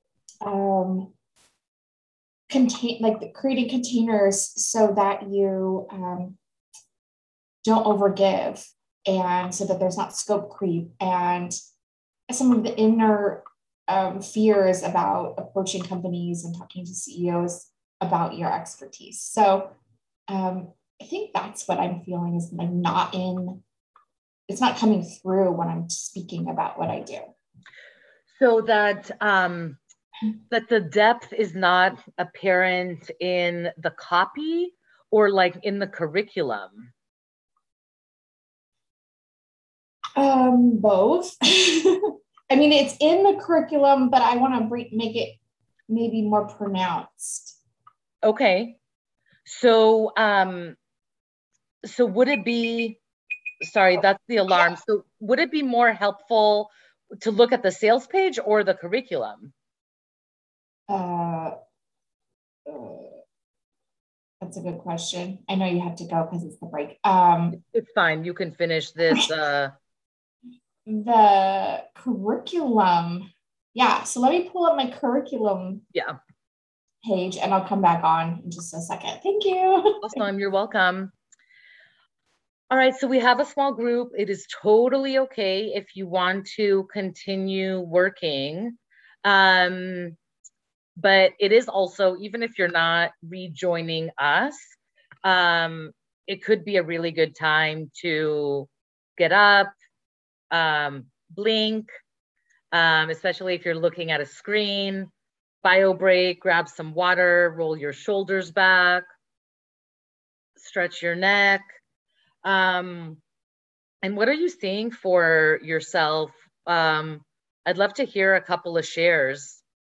creating containers so that you don't overgive, and so that there's not scope creep, and some of the inner fears about approaching companies and talking to CEOs about your expertise. So I think that's what I'm feeling is like it's not coming through when I'm speaking about what I do. So that the depth is not apparent in the copy or like in the curriculum? Both. I mean, it's in the curriculum, but I want to make it maybe more pronounced. Okay. So, so would it be, sorry, that's the alarm. So would it be more helpful to look at the sales page or the curriculum? That's a good question. I know you have to go because it's the break. It's fine. You can finish this. The curriculum. Yeah. So let me pull up my curriculum page and I'll come back on in just a second. Thank you. Awesome. You're welcome. All right. So we have a small group. It is totally okay if you want to continue working. But it is also, even if you're not rejoining us, it could be a really good time to get up, blink, especially if you're looking at a screen, bio break, grab some water, roll your shoulders back, stretch your neck. And what are you seeing for yourself? I'd love to hear a couple of shares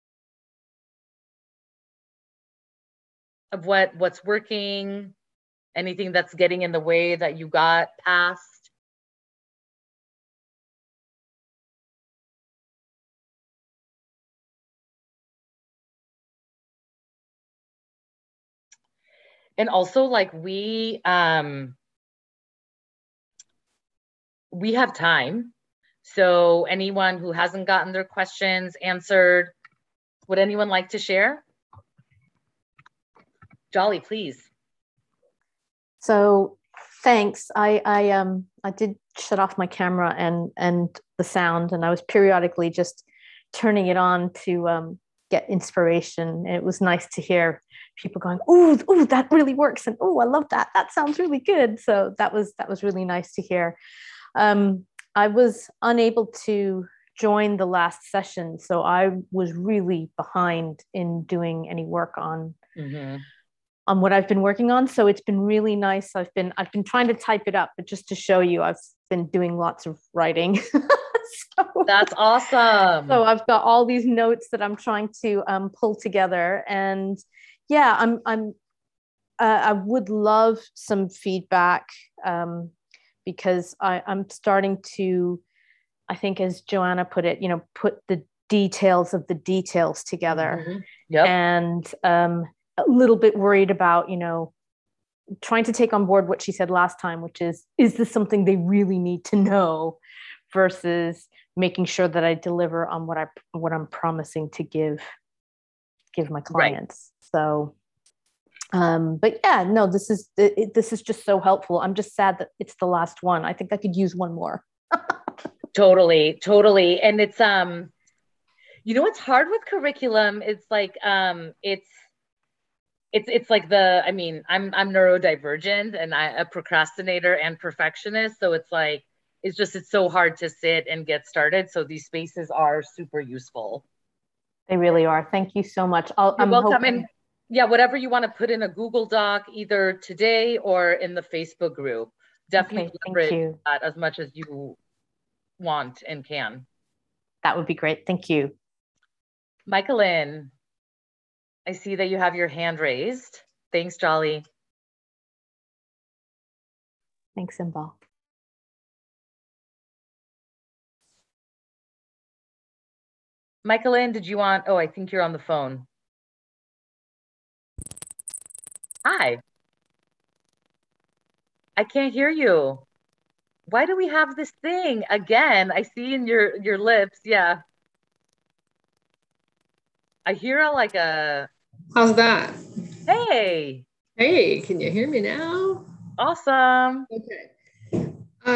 of what's working, anything that's getting in the way that you got past. And also, like, we have time. So anyone who hasn't gotten their questions answered, would anyone like to share? Jolly, please. So thanks. I did shut off my camera and the sound, and I was periodically just turning it on to get inspiration. And it was nice to hear people going, "Ooh, that really works," and "Oh, I love that. That sounds really good." So that was really nice to hear. I was unable to join the last session, so I was really behind in doing any work on what I've been working on. So it's been really nice. I've been trying to type it up, but just to show you, I've been doing lots of writing. That's awesome. So I've got all these notes that I'm trying to pull together, and I would love some feedback because I'm starting to, I think, as Joanna put it, put the details of the details together. Mm-hmm. Yep. And a little bit worried about, trying to take on board what she said last time, which is this something they really need to know, versus making sure that I deliver on what I'm promising to give my clients. Right. So, but yeah, no, this is just so helpful. I'm just sad that it's the last one. I think I could use one more. Totally. And it's, what's hard with curriculum. It's like, it's like I'm neurodivergent and a procrastinator and perfectionist. So it's like, it's so hard to sit and get started. So these spaces are super useful. They really are. Thank you so much. I'm welcome. And yeah, whatever you want to put in a Google Doc, either today or in the Facebook group, definitely leverage that as much as you want and can. That would be great. Thank you. Michaelin, I see that you have your hand raised. Thanks, Jolly. Thanks, Imbal. Michaelin, did you want, I think you're on the phone. Hi. I can't hear you. Why do we have this thing again? I see in your lips. Yeah. I hear How's that? Hey. Hey, can you hear me now? Awesome. Okay.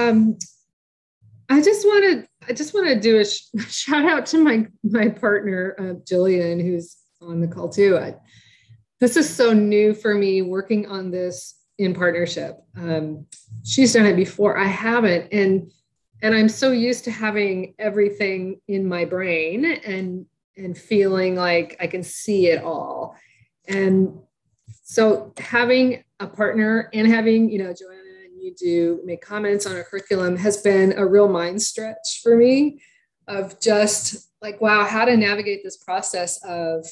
I just want to do a shout out to my partner, Jillian, who's on the call too. This is so new for me, working on this in partnership. She's done it before. I haven't. And I'm so used to having everything in my brain and feeling like I can see it all. And so having a partner and having, Joanna and you do make comments on our curriculum has been a real mind stretch for me, of just like, wow, how to navigate this process of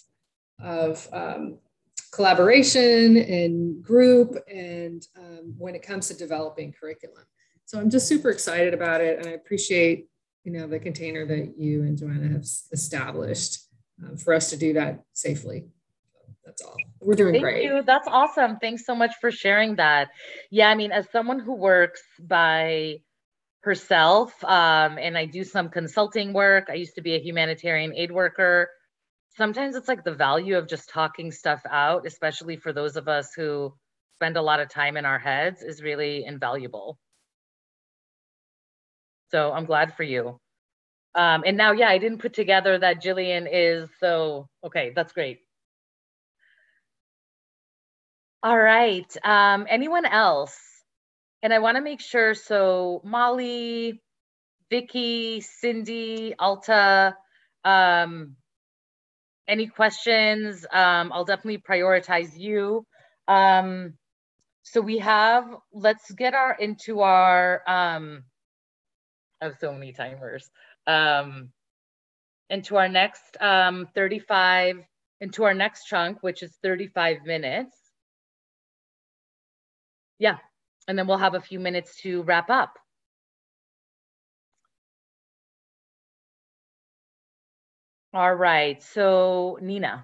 collaboration and group, and when it comes to developing curriculum. So I'm just super excited about it, and I appreciate the container that you and Joanna have established for us to do that safely. So that's all. We're doing great. Thank you. That's awesome. Thanks so much for sharing that. Yeah, I mean, as someone who works by herself, and I do some consulting work, I used to be a humanitarian aid worker. Sometimes it's like the value of just talking stuff out, especially for those of us who spend a lot of time in our heads, is really invaluable. So I'm glad for you. And now, yeah, I didn't put together that Jillian is, so, okay, that's great. All right, anyone else? And I wanna make sure, so Molly, Vicky, Cindy, Alta, any questions? I'll definitely prioritize you. So we have, let's get into our, I have so many timers. Into our next 35, into our next chunk, which is 35 minutes. Yeah, and then we'll have a few minutes to wrap up. All right, so Nina.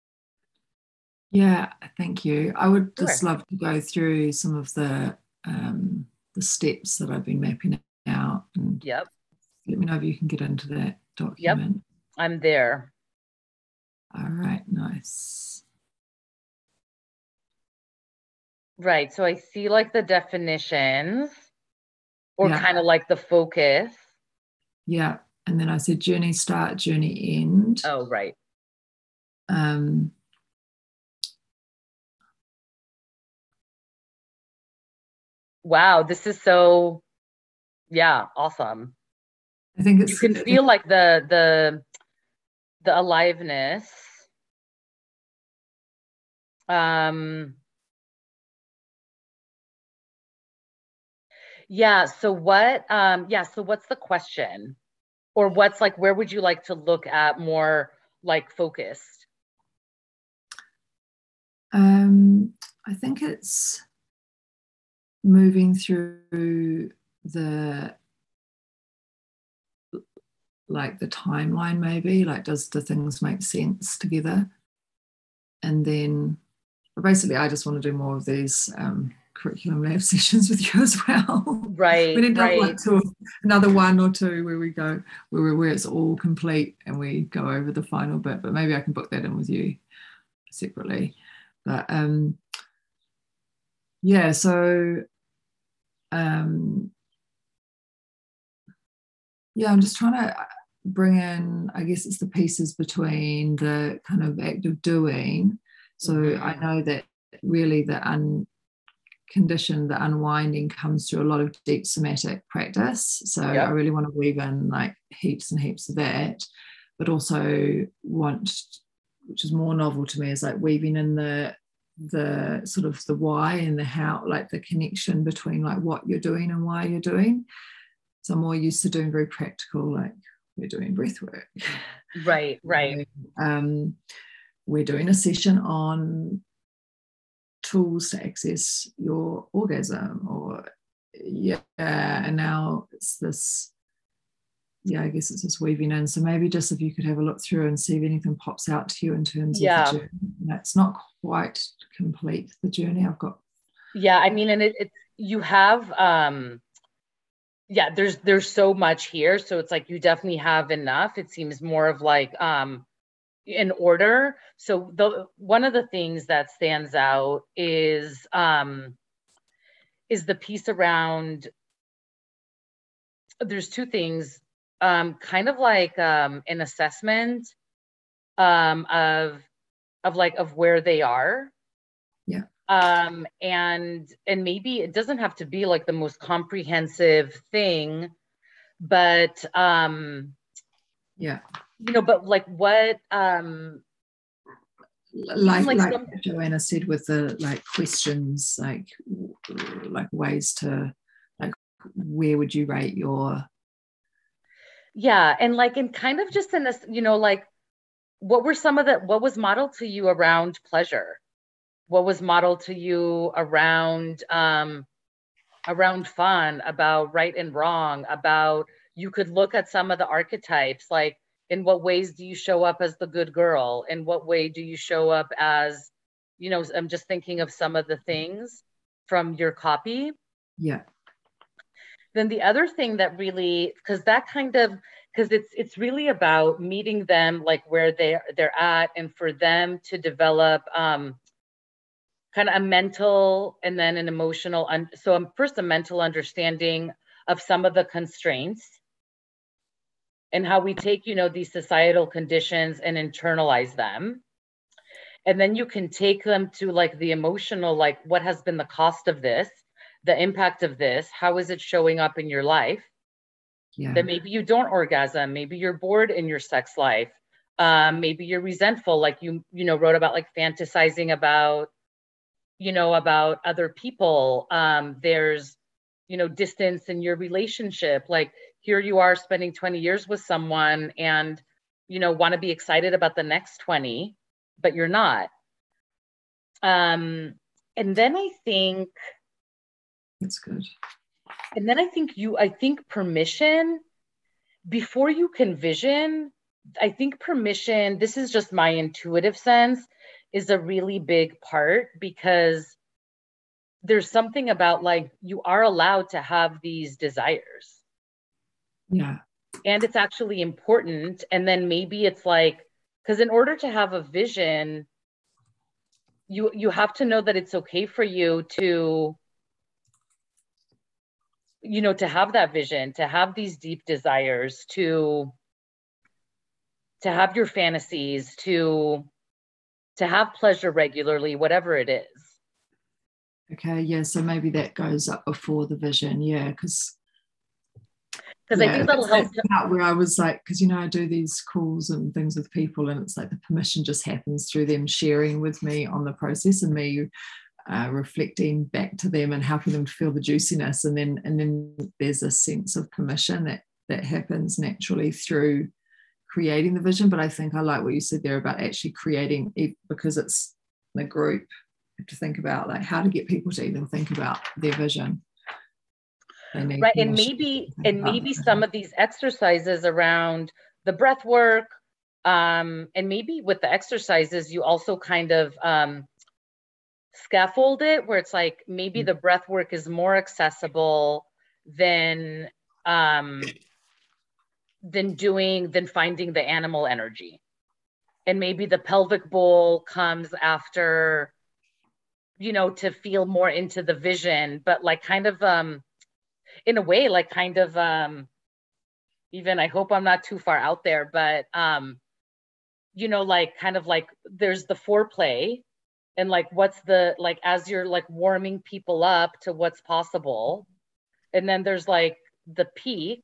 Yeah, thank you. I would just love to go through some of the steps that I've been mapping out, and yep, let me know if you can get into that document. Yep, I'm there. All right, nice. Right, so I see like the definitions, or kind of like the focus. Yeah, and then I said journey start, journey end. Oh, right. Wow, this is so, yeah, awesome. I think it's, you can feel like the aliveness. Yeah, so what, so what's the question? Or what's like, where would you like to look at more like focused? I think it's moving through the timeline, maybe, like do things make sense together? And then basically I just want to do more of these curriculum lab sessions with you as well. Right. We need another one or two where we go where it's all complete and we go over the final bit, but maybe I can book that in with you separately. But yeah, so yeah, I'm just trying to bring in, I guess it's the pieces between the kind of act of doing. So I know that really the unwinding comes through a lot of deep somatic practice. So I really want to weave in like heaps and heaps of that, but also which is more novel to me, is like weaving in the sort of the why and the how, like the connection between like what you're doing and why you're doing. So I'm more used to doing very practical, like we're doing breath work. Right. We're doing a session on tools to access your orgasm, or and now it's this, I guess it's just weaving in. So maybe just if you could have a look through and see if anything pops out to you in terms of the journey. That's not quite complete, the journey I've got. Yeah, I mean, and it you have there's so much here, so it's like you definitely have enough. It seems more of like in order. So one of the things that stands out is the piece around, there's two things, kind of like an assessment of where they are. Yeah. And maybe it doesn't have to be like the most comprehensive thing, but but like what like Joanna said, with the like questions, like ways to, like, where would you rate your and like, and kind of just in this, like what was modeled to you around pleasure? What was modeled to you around fun, about right and wrong, about, you could look at some of the archetypes, like in what ways do you show up as the good girl? In what way do you show up as, I'm just thinking of some of the things from your copy. Yeah. Then the other thing that really, because it's really about meeting them like where they're at, and for them to develop kind of a mental and then an emotional. So first a mental understanding of some of the constraints and how we take, these societal conditions and internalize them. And then you can take them to like the emotional, like what has been the cost of this, the impact of this, how is it showing up in your life? That maybe you don't orgasm, maybe you're bored in your sex life, maybe you're resentful, like you wrote about, like fantasizing about, about other people. There's, distance in your relationship. Like here you are spending 20 years with someone and, want to be excited about the next 20, but you're not. And then I think that's good. And then I think permission, before you can vision, I think permission, this is just my intuitive sense, is a really big part, because there's something about like, you are allowed to have these desires. Yeah. And it's actually important. And then maybe it's like, because in order to have a vision, you have to know that it's okay for you to, to have that vision, to have these deep desires, to have your fantasies, to have pleasure regularly, whatever it is. Okay, yeah, so maybe that goes up before the vision, because I think that'll help. Where I was like, because I do these calls and things with people, and it's like the permission just happens through them sharing with me on the process, and me reflecting back to them and helping them to feel the juiciness, and then there's a sense of permission that happens naturally through creating the vision. But I think I like what you said there about actually creating, because it's the group, to think about like how to get people to even think about their vision. Right. And maybe some of these exercises around the breath work, and maybe with the exercises, you also kind of scaffold it where it's like maybe the breath work is more accessible than finding the animal energy. And maybe the pelvic bowl comes after, you know, to feel more into the vision, but like kind of in a way, like kind of even, I hope I'm not too far out there, but you know, like kind of like there's the foreplay and like what's the, like as you're like warming people up to what's possible, and then there's like the peak,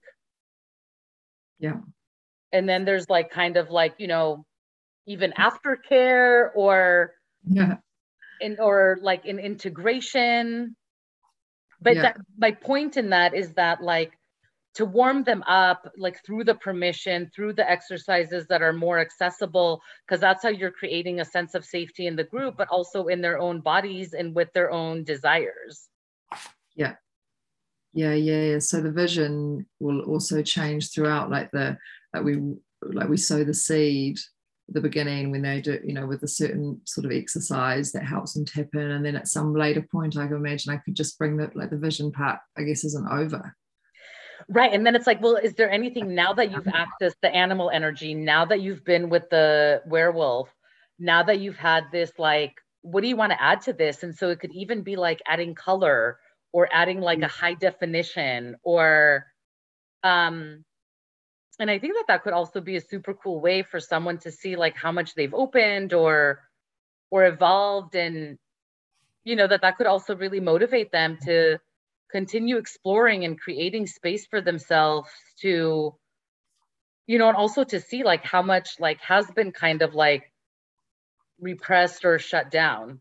and then there's like kind of like, you know, even aftercare or or like an integration. But that, my point in that is that like to warm them up, like through the permission, through the exercises that are more accessible, because that's how you're creating a sense of safety in the group, but also in their own bodies and with their own desires. Yeah. So the vision will also change throughout, like we sow the seed at the beginning when they do, you know, with a certain sort of exercise that helps them tap in, and then at some later point, I can imagine I could just bring the vision part, I guess, isn't over. Right. And then it's like, well, is there anything now that you've accessed the animal energy, now that you've been with the werewolf, now that you've had this, like, what do you want to add to this? And so it could even be like adding color or adding like a high definition or, and I think that could also be a super cool way for someone to see like how much they've opened or evolved. And, you know, that could also really motivate them to continue exploring and creating space for themselves to, you know, and also to see like how much like has been kind of like repressed or shut down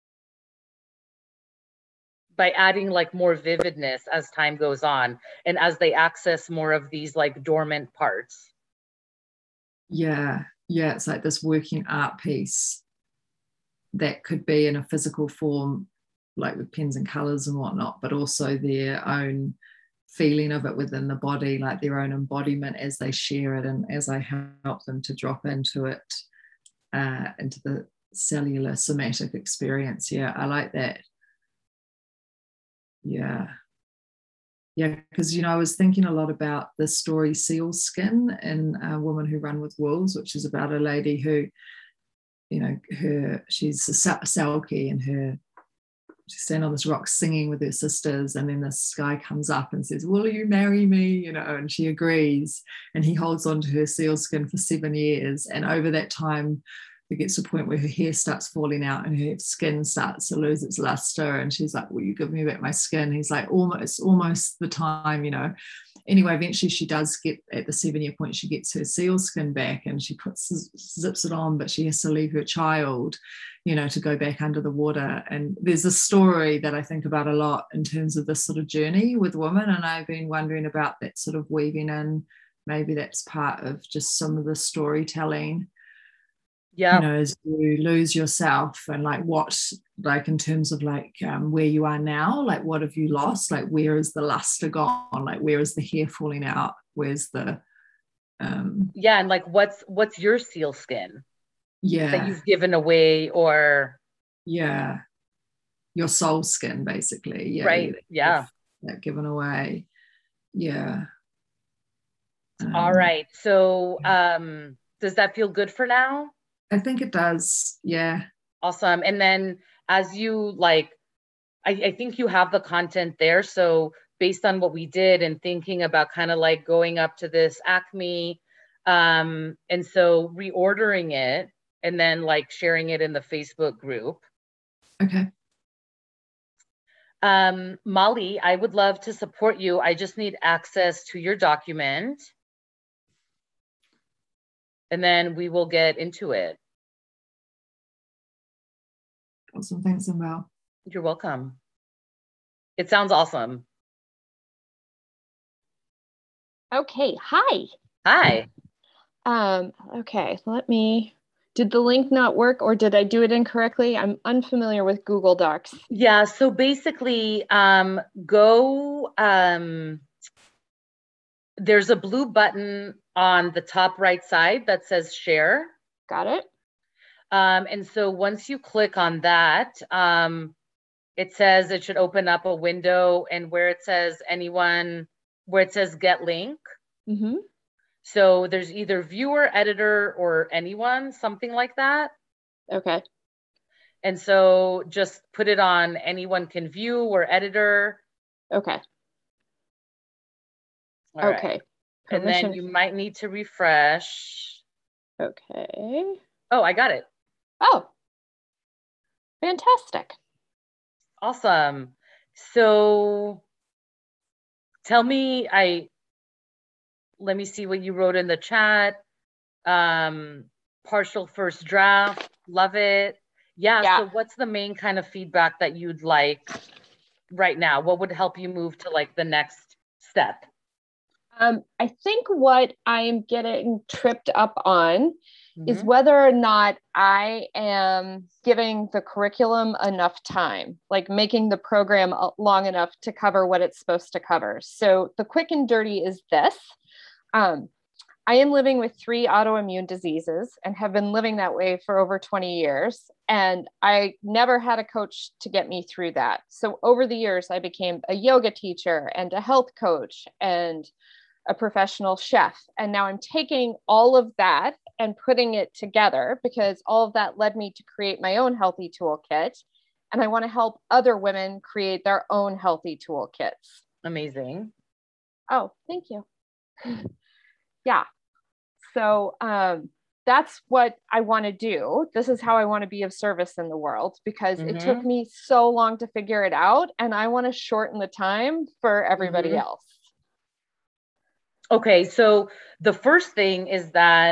by adding like more vividness as time goes on and as they access more of these like dormant parts. Yeah, it's like this working art piece that could be in a physical form, like with pens and colors and whatnot, but also their own feeling of it within the body, like their own embodiment as they share it and as I help them to drop into it, into the cellular somatic experience. Yeah, I like that. Yeah, because, you know, I was thinking a lot about the story Seal Skin in A Woman Who Run with Wolves, which is about a lady who, you know, she's a Selkie, and she's standing on this rock singing with her sisters, and then this guy comes up and says, will you marry me, you know, and she agrees, and he holds on to her seal skin for 7 years, and over that time it gets to a point where her hair starts falling out and her skin starts to lose its luster, and she's like, will you give me back my skin? He's like, almost the time, you know. Anyway, eventually she does get, at the 7-year point, she gets her seal skin back, and she zips it on, but she has to leave her child, you know, to go back under the water. And there's a story that I think about a lot in terms of this sort of journey with women, and I've been wondering about that sort of weaving in, maybe that's part of just some of the storytelling. Yeah, you know, as you lose yourself, and like what, like in terms of like where you are now, like what have you lost, like where is the luster gone, like where is the hair falling out, where's the and like what's your seal skin that you've given away, or your soul skin, basically, right, that given away. All right, so does that feel good for now? I think it does. Yeah. Awesome. And then as you like, I think you have the content there. So based on what we did and thinking about kind of like going up to this Acme, and so reordering it and then like sharing it in the Facebook group. Okay. Molly, I would love to support you. I just need access to your document. And then we will get into it. Awesome. Thanks, Embel. You're welcome. It sounds awesome. Okay. Hi. Hi. Okay. Let me Did the link not work, or did I do it incorrectly? I'm unfamiliar with Google Docs. Yeah, so basically, go, there's a blue button on the top right side that says share. Got it. And so once you click on that, it says it should open up a window, and where it says get link. Mm-hmm. So there's either viewer, editor, or anyone, something like that. Okay. And so just put it on anyone can view or editor. Okay. All okay. Right. And then you might need to refresh. Okay. Oh, I got it. Oh, fantastic. Awesome. So tell me, let me see what you wrote in the chat. Partial first draft, love it. Yeah, so what's the main kind of feedback that you'd like right now? What would help you move to like the next step? I think what I'm getting tripped up on is whether or not I am giving the curriculum enough time, like making the program long enough to cover what it's supposed to cover. So the quick and dirty is this. I am living with 3 autoimmune diseases and have been living that way for over 20 years. And I never had a coach to get me through that. So over the years, I became a yoga teacher and a health coach and a professional chef. And now I'm taking all of that and putting it together because all of that led me to create my own healthy toolkit. And I want to help other women create their own healthy toolkits. Amazing. Oh, thank you. Yeah. So that's what I want to do. This is how I want to be of service in the world because it took me so long to figure it out. And I want to shorten the time for everybody else. Okay, so the first thing is that,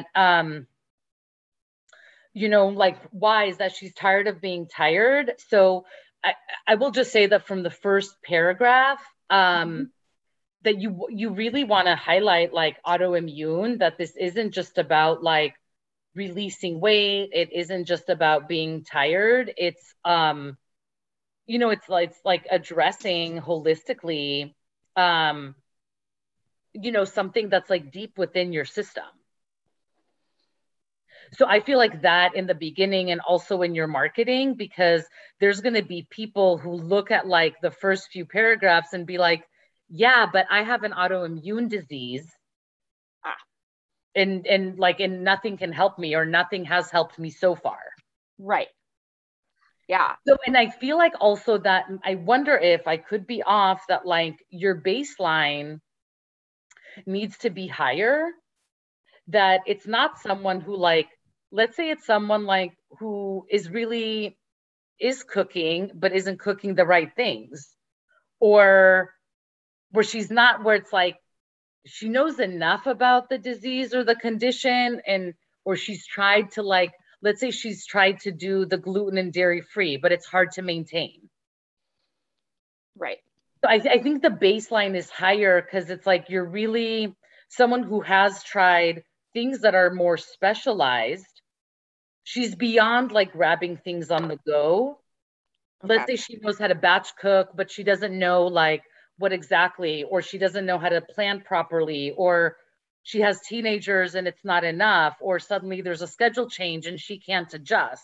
like, why is that she's tired of being tired? So I will just say that from the first paragraph, that you really want to highlight like autoimmune, that this isn't just about like releasing weight. It isn't just about being tired. It's, it's like addressing holistically, something that's like deep within your system. So I feel like that in the beginning and also in your marketing, because there's going to be people who look at like the first few paragraphs and be like, yeah, but I have an autoimmune disease. And nothing can help me, or nothing has helped me so far. Right. Yeah. So, and I feel like also that I wonder if I could be off, that like your baseline needs to be higher, that it's not someone who like, let's say it's someone like who is cooking, but isn't cooking the right things, or where she's not, where it's like, she knows enough about the disease or the condition, or she's tried to like, let's say she's tried to do the gluten and dairy free, but it's hard to maintain. Right. So I think the baseline is higher because it's like you're really someone who has tried things that are more specialized. She's beyond like grabbing things on the go. Okay. Let's say she knows how to batch cook, but she doesn't know like what exactly, or she doesn't know how to plan properly, or she has teenagers and it's not enough, or suddenly there's a schedule change and she can't adjust.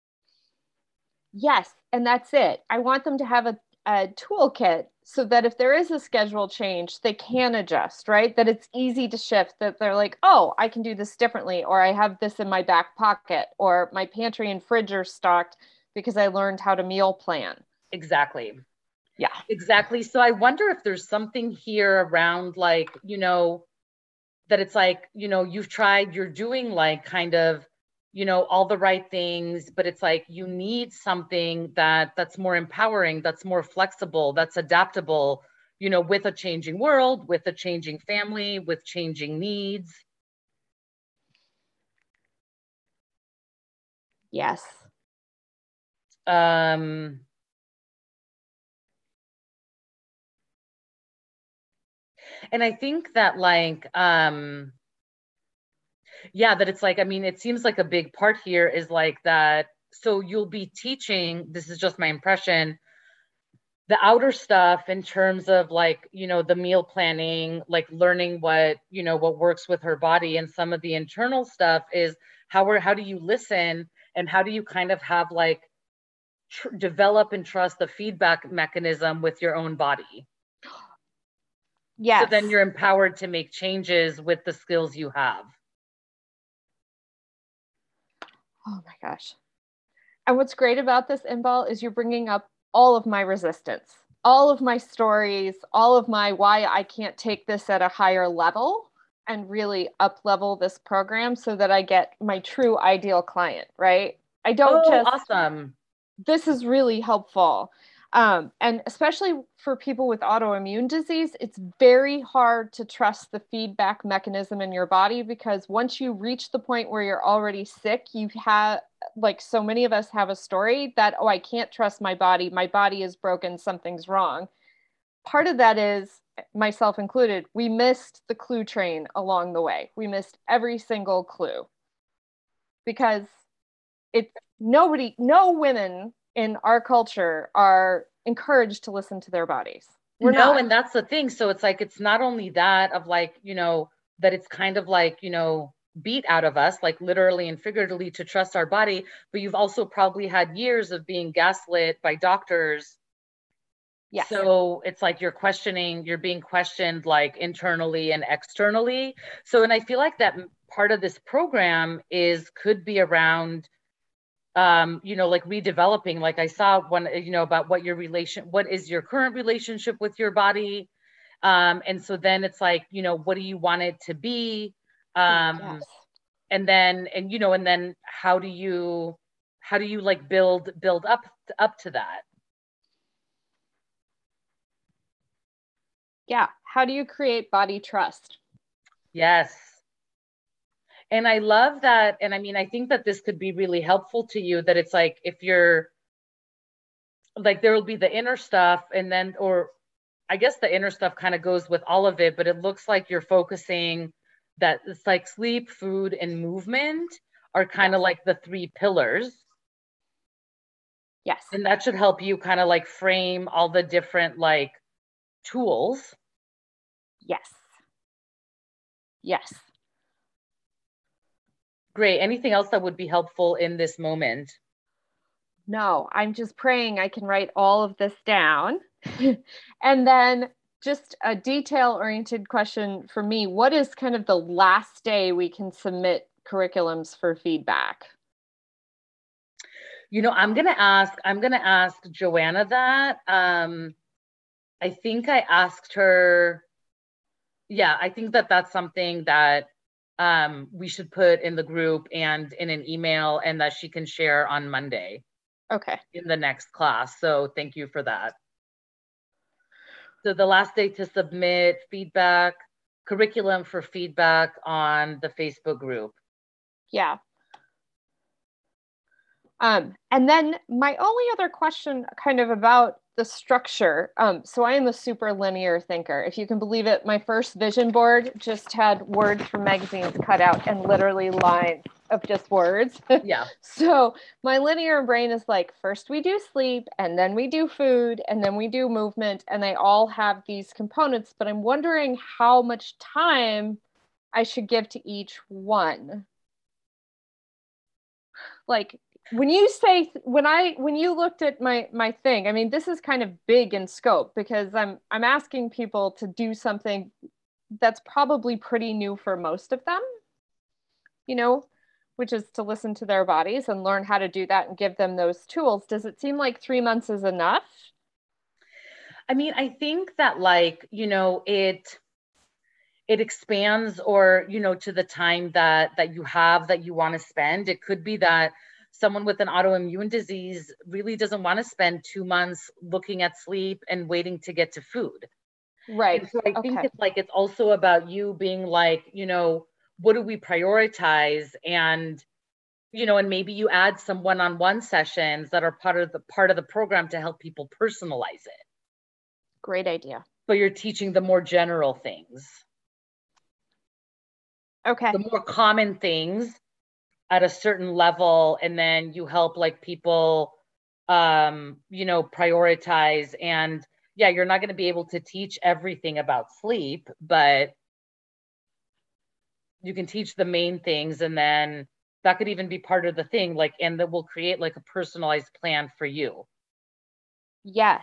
Yes, and that's it. I want them to have a toolkit so that if there is a schedule change, they can adjust, right? That it's easy to shift, that they're like, oh, I can do this differently, or I have this in my back pocket, or my pantry and fridge are stocked because I learned how to meal plan. Exactly. Yeah, exactly. So I wonder if there's something here around like, that it's like, you're doing like kind of, all the right things, but it's like, you need something that's more empowering, that's more flexible, that's adaptable, with a changing world, with a changing family, with changing needs. Yes. And I think that like, yeah, that it's like, I mean, it seems like a big part here is like that. So you'll be teaching, this is just my impression, the outer stuff in terms of like, you know, the meal planning, like learning what, you know, what works with her body. And some of the internal stuff is how do you listen, and how do you kind of have like develop and trust the feedback mechanism with your own body. Yes. So then you're empowered to make changes with the skills you have. Oh my gosh. And what's great about this, Inbal, is you're bringing up all of my resistance, all of my stories, all of my why I can't take this at a higher level and really up level this program so that I get my true ideal client, right? I don't awesome. This is really helpful. And especially for people with autoimmune disease, it's very hard to trust the feedback mechanism in your body, because once you reach the point where you're already sick, you have, like so many of us have a story that, oh, I can't trust my body is broken, something's wrong. Part of that is, myself included, we missed the clue train along the way. We missed every single clue, because it's no women in our culture are encouraged to listen to their bodies. We're not. And that's the thing. So it's like, it's not only that of like, you know, that it's kind of like, you know, beat out of us, like literally and figuratively, to trust our body, but you've also probably had years of being gaslit by doctors. Yes. So it's like you're being questioned like internally and externally. So, and I feel like that part of this program could be around, you know, like redeveloping, like I saw one, you know, about what is your current relationship with your body. And so then it's like, you know, what do you want it to be? Yes. And then how do you like build up to that? Yeah. How do you create body trust? Yes. And I love that. And I mean, I think that this could be really helpful to you, that it's like, if you're like, there will be the inner stuff, and then, or I guess the inner stuff kind of goes with all of it, but it looks like you're focusing that it's like sleep, food, and movement are kind of like the 3 pillars. Yes. And that should help you kind of like frame all the different like tools. Yes. Yes. Great. Anything else that would be helpful in this moment? No, I'm just praying I can write all of this down. And then just a detail-oriented question for me. What is kind of the last day we can submit curriculums for feedback? You know, I'm gonna ask Joanna that. I think I asked her. Yeah, I think that's something that we should put in the group and in an email, and that she can share on Monday. Okay. In the next class. So thank you for that. So the last day to submit curriculum for feedback on the Facebook group. Yeah. And then my only other question kind of about the structure. So I am a super linear thinker. If you can believe it, my first vision board just had words from magazines cut out and literally lines of just words. Yeah. So my linear brain is like, first we do sleep, and then we do food, and then we do movement, and they all have these components, but I'm wondering how much time I should give to each one. Like, when you looked at my thing, I mean, this is kind of big in scope, because I'm asking people to do something that's probably pretty new for most of them, you know, which is to listen to their bodies and learn how to do that and give them those tools. Does it seem like 3 months is enough? I mean, I think that, like, you know, it expands, or, you know, to the time that you have, that you want to spend. It could be that someone with an autoimmune disease really doesn't want to spend 2 months looking at sleep and waiting to get to food. Right. And so I think it's like, it's also about you being like, you know, what do we prioritize? And, you know, and maybe you add some one-on-one sessions that are part of the program to help people personalize it. Great idea. But you're teaching the more general things. Okay. The more common things at a certain level, and then you help like people, you know, prioritize. And yeah, you're not going to be able to teach everything about sleep, but you can teach the main things, and then that could even be part of the thing, like, and that will create like a personalized plan for you. Yes.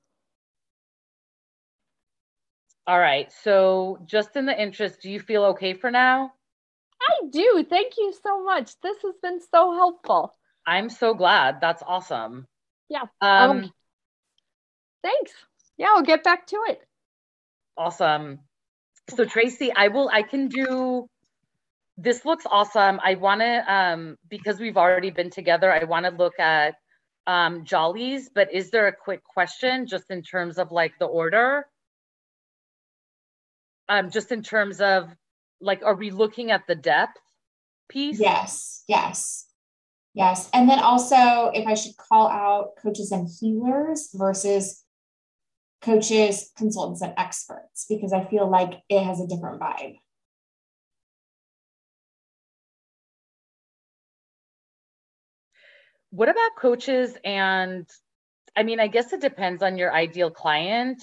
All right. So just in the interest, do you feel okay for now? I do. Thank you so much. This has been so helpful. I'm so glad. That's awesome. Yeah. Thanks. Yeah, I'll get back to it. Awesome. So Tracy, I can do, this looks awesome. I want to, because we've already been together, I want to look at Jolly's, but is there a quick question just in terms of like the order? Just in terms of like, are we looking at the depth piece? Yes, yes, yes. And then also if I should call out coaches and healers versus coaches, consultants, and experts, because I feel like it has a different vibe. What about coaches? And I mean, I guess it depends on your ideal client.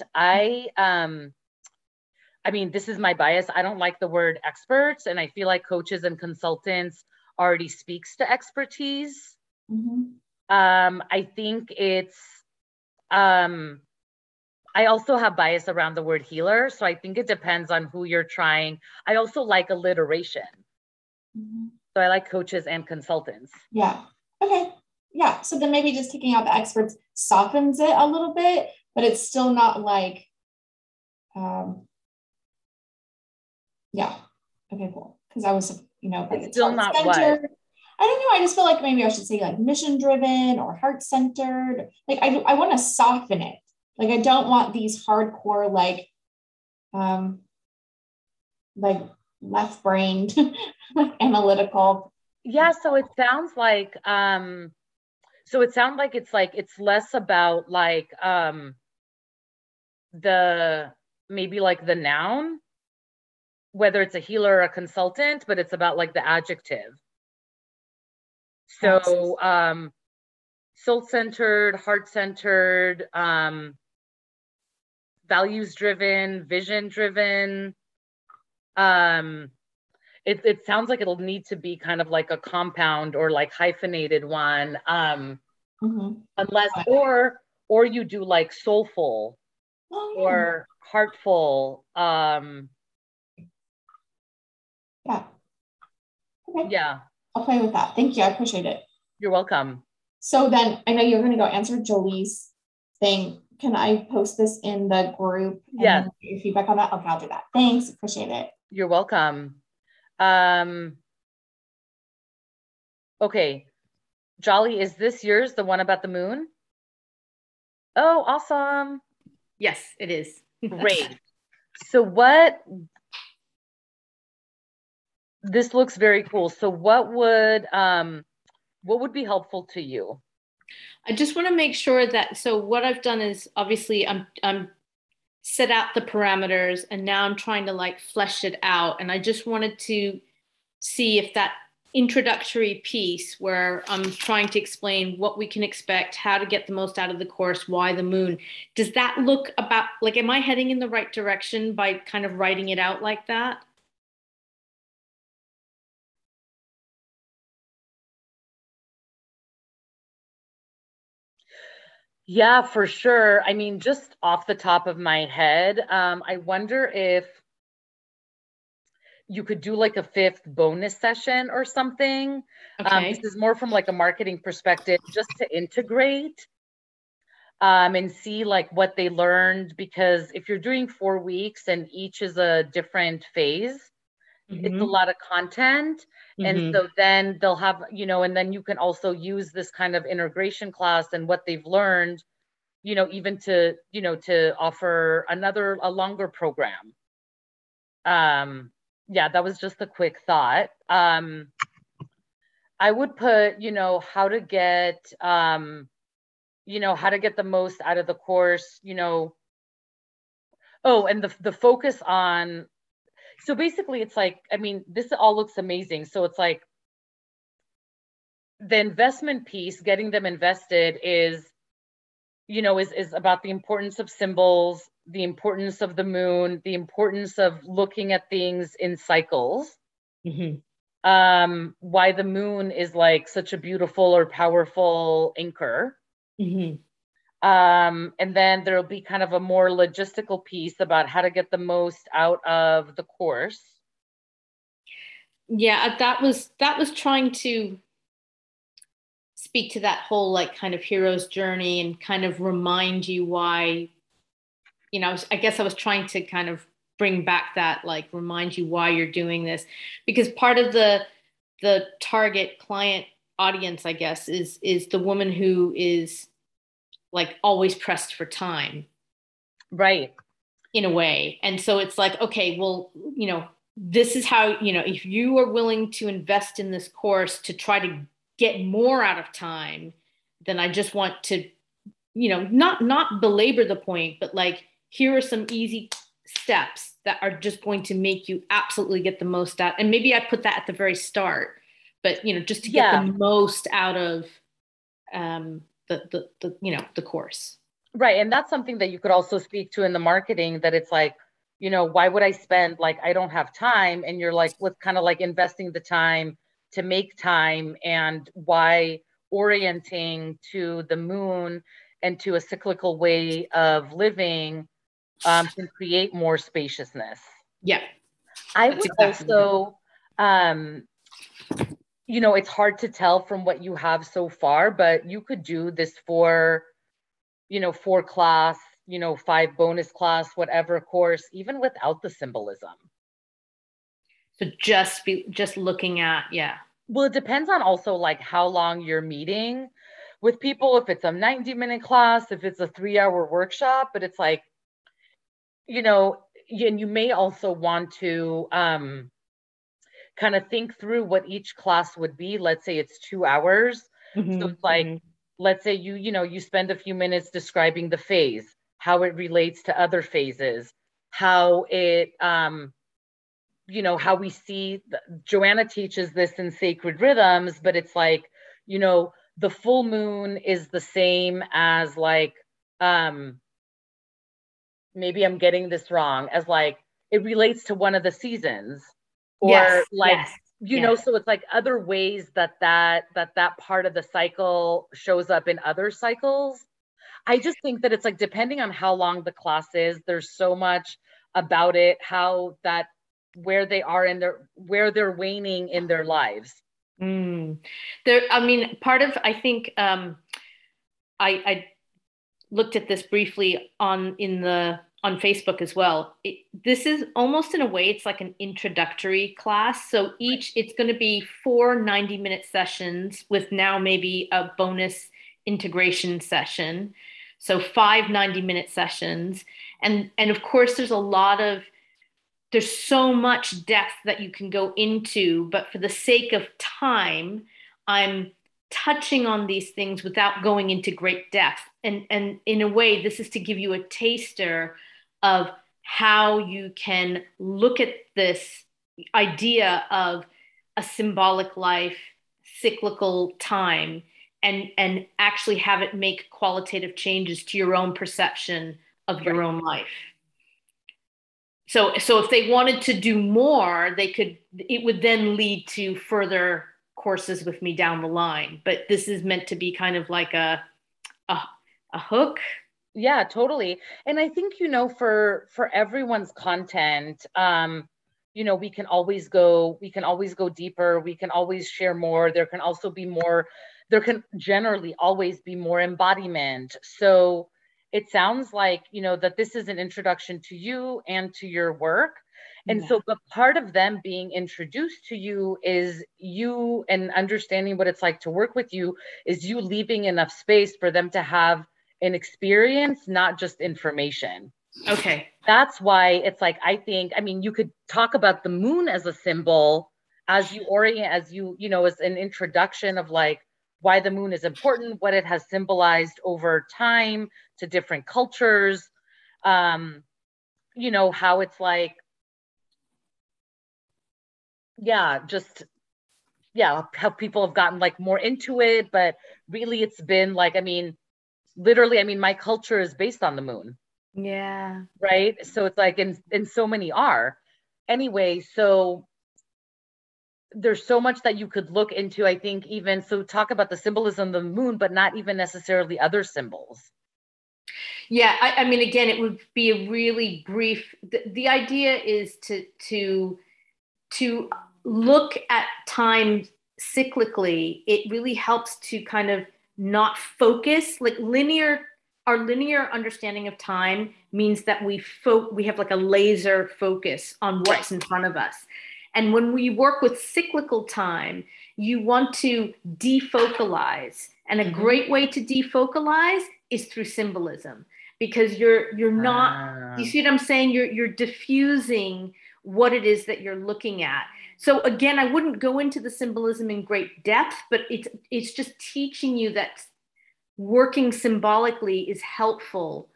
I mean, this is my bias. I don't like the word experts, and I feel like coaches and consultants already speaks to expertise. Mm-hmm. I think it's, I also have bias around the word healer. So I think it depends on who you're trying. I also like alliteration. Mm-hmm. So I like coaches and consultants. Yeah. Okay. Yeah. So then maybe just taking out the experts softens it a little bit, but it's still not like, yeah. Okay, cool. Because I was, you know, like it's still not what? I don't know. I just feel like maybe I should say like mission driven or heart centered. Like I want to soften it. Like I don't want these hardcore like left brained, like analytical. Yeah. So it sounds like it's less about like the maybe like the noun, whether it's a healer or a consultant, but it's about like the adjective. So soul-centered, heart-centered, values-driven, vision-driven. It sounds like it'll need to be kind of like a compound or like hyphenated one, unless or you do like soulful or heartful. Yeah. Okay. Yeah. I'll play with that. Thank you. I appreciate it. You're welcome. So then I know you're going to go answer Jolie's thing. Can I post this in the group? Yes. And get your feedback on that? Okay, I'll do that. Thanks. Appreciate it. You're welcome. Okay. Jolly, is this yours? The one about the moon? Oh, awesome. Yes, it is. Great. So this looks very cool. So what would be helpful to you? I just want to make sure that, so what I've done is obviously I'm set out the parameters and now I'm trying to like flesh it out. And I just wanted to see if that introductory piece where I'm trying to explain what we can expect, how to get the most out of the course, why the moon, does that look about like, am I heading in the right direction by kind of writing it out like that? Yeah, for sure. I mean, just off the top of my head, I wonder if you could do like a 5th bonus session or something. Okay. This is more from like a marketing perspective, just to integrate and see like what they learned, because if you're doing 4 weeks and each is a different phase, it's a lot of content. And so then they'll have, you know, and then you can also use this kind of integration class and what they've learned, you know, even to, you know, to offer a longer program. Yeah, that was just a quick thought. I would put, you know, how to get the most out of the course, you know. Oh, and the focus on, So basically it's like, I mean, this all looks amazing. So it's like the investment piece, getting them invested is, you know, is about the importance of symbols, the importance of the moon, the importance of looking at things in cycles. Why the moon is like such a beautiful or powerful anchor. And then there'll be kind of a more logistical piece about how to get the most out of the course. Yeah, that was trying to speak to that whole like kind of hero's journey and kind of remind you why, you know, I guess I was trying to kind of bring back that, like, remind you why you're doing this, because part of the target client audience, I guess, is the woman who is like always pressed for time. Right. In a way. And so it's like, okay, well, you know, this is how, you know, if you are willing to invest in this course to try to get more out of time, then I just want to, you know, not belabor the point, but like, here are some easy steps that are just going to make you absolutely get the most out. And maybe I put that at the very start, but, you know, just to get the most out of the you know, the course. Right. And that's something that you could also speak to in the marketing, that it's like, you know, why would I spend, like, I don't have time. And you're like, what's kind of like investing the time to make time, and why orienting to the moon and to a cyclical way of living can create more spaciousness. Yeah. I would also, you know, it's hard to tell from what you have so far, but you could do this for, you know, 4 class, you know, 5 bonus class, whatever course, even without the symbolism. So just looking at, Well, it depends on also like how long you're meeting with people. If it's a 90-minute class, if it's a 3-hour workshop, but it's like, you know, and you may also want to kind of think through what each class would be. Let's say it's 2 hours. So it's like, let's say you know, you spend a few minutes describing the phase, how it relates to other phases, how it, you know, how we see, Joanna teaches this in Sacred Rhythms, but it's like, you know, the full moon is the same as like, maybe I'm getting this wrong, as like, it relates to one of the seasons, or you know, so it's like other ways that part of the cycle shows up in other cycles. I just think that it's like, depending on how long the class is, there's so much about it, how that, where they are in where they're waning in their lives. There, I mean, part of, I think, I looked at this briefly on Facebook as well. This is almost, in a way, it's like an introductory class. So it's going to be 4 90-minute sessions with now maybe a bonus integration session. So 5 90-minute sessions. And of course, there's so much depth that you can go into, but for the sake of time, I'm touching on these things without going into great depth. And in a way, this is to give you a taster of how you can look at this idea of a symbolic life, cyclical time, and actually have it make qualitative changes to your own perception of your own life. So if they wanted to do more, it would then lead to further courses with me down the line. But this is meant to be kind of like a hook. Yeah, totally. And I think, you know, for everyone's content, you know, we can always go deeper. We can always share more. There can generally always be more embodiment. So it sounds like, you know, that this is an introduction to you and to your work. And so, but part of them being introduced to you is you, and understanding what it's like to work with you, is you leaving enough space for them to have an experience, not just information. Okay. That's why it's like, I think, I mean, you could talk about the moon as a symbol, as you orient, as you know, as an introduction of like why the moon is important, what it has symbolized over time to different cultures, you know, how it's like, yeah, just, yeah, how people have gotten like more into it, but really it's been like, I mean, literally, I mean, my culture is based on the moon. Yeah. Right. So it's like, and so many are. Anyway, so there's so much that you could look into, I think, even so talk about the symbolism of the moon, but not even necessarily other symbols. Yeah, I mean, again, it would be a really brief. The idea is to look at time cyclically. It really helps to kind of not focus like linear. Our linear understanding of time means that we have like a laser focus on what's in front of us. And when we work with cyclical time, you want to defocalize. And a great way to defocalize is through symbolism, because you're not, you see what I'm saying? You're diffusing what it is that you're looking at. So again, I wouldn't go into the symbolism in great depth, but it's just teaching you that working symbolically is helpful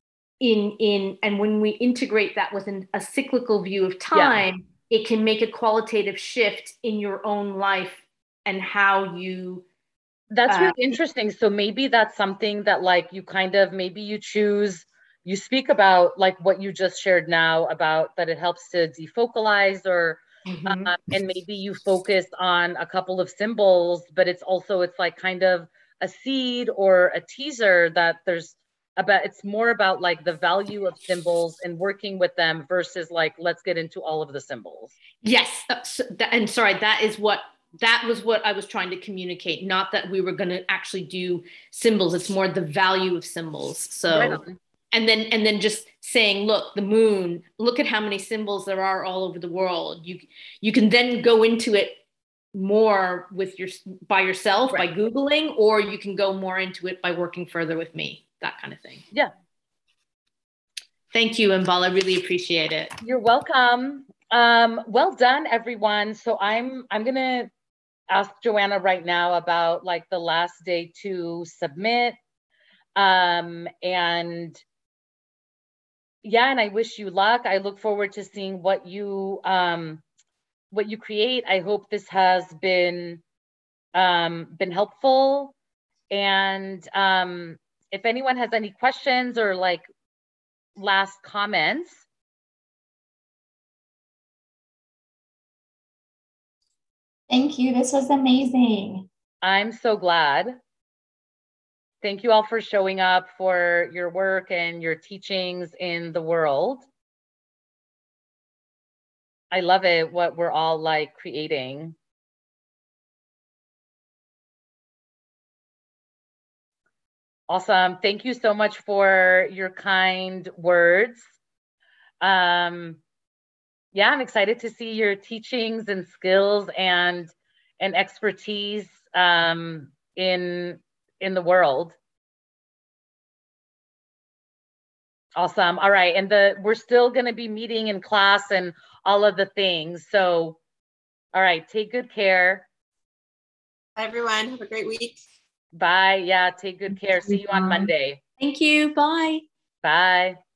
and when we integrate that within a cyclical view of time, it can make a qualitative shift in your own life and how you. That's really interesting. So maybe that's something that like you kind of, maybe you choose, you speak about like what you just shared now about that it helps to defocalize or, and maybe you focus on a couple of symbols, but it's also, it's like kind of a seed or a teaser that there's about, it's more about like the value of symbols and working with them versus like, let's get into all of the symbols. Yes. And sorry, that was what I was trying to communicate. Not that we were going to actually do symbols. It's more the value of symbols. So, right on. and then just saying, look, the moon, look at how many symbols there are all over the world. You can then go into it more by yourself, right, by Googling, or you can go more into it by working further with me, that kind of thing. Yeah. Thank you, Inbal. I really appreciate it. You're welcome. Well done, everyone. So I'm gonna ask Joanna right now about like the last day to submit. And yeah, and I wish you luck. I look forward to seeing what you create. I hope this has been helpful. And if anyone has any questions or like last comments. Thank you. This was amazing. I'm so glad. Thank you all for showing up for your work and your teachings in the world. I love it, what we're all like creating. Awesome. Thank you so much for your kind words. Yeah, I'm excited to see your teachings and skills and expertise in the world. Awesome. All right. And we're still going to be meeting in class and all of the things. So, all right. Take good care. Bye, everyone. Have a great week. Bye. Yeah. Take good care. See you on Monday. Thank you. Bye. Bye.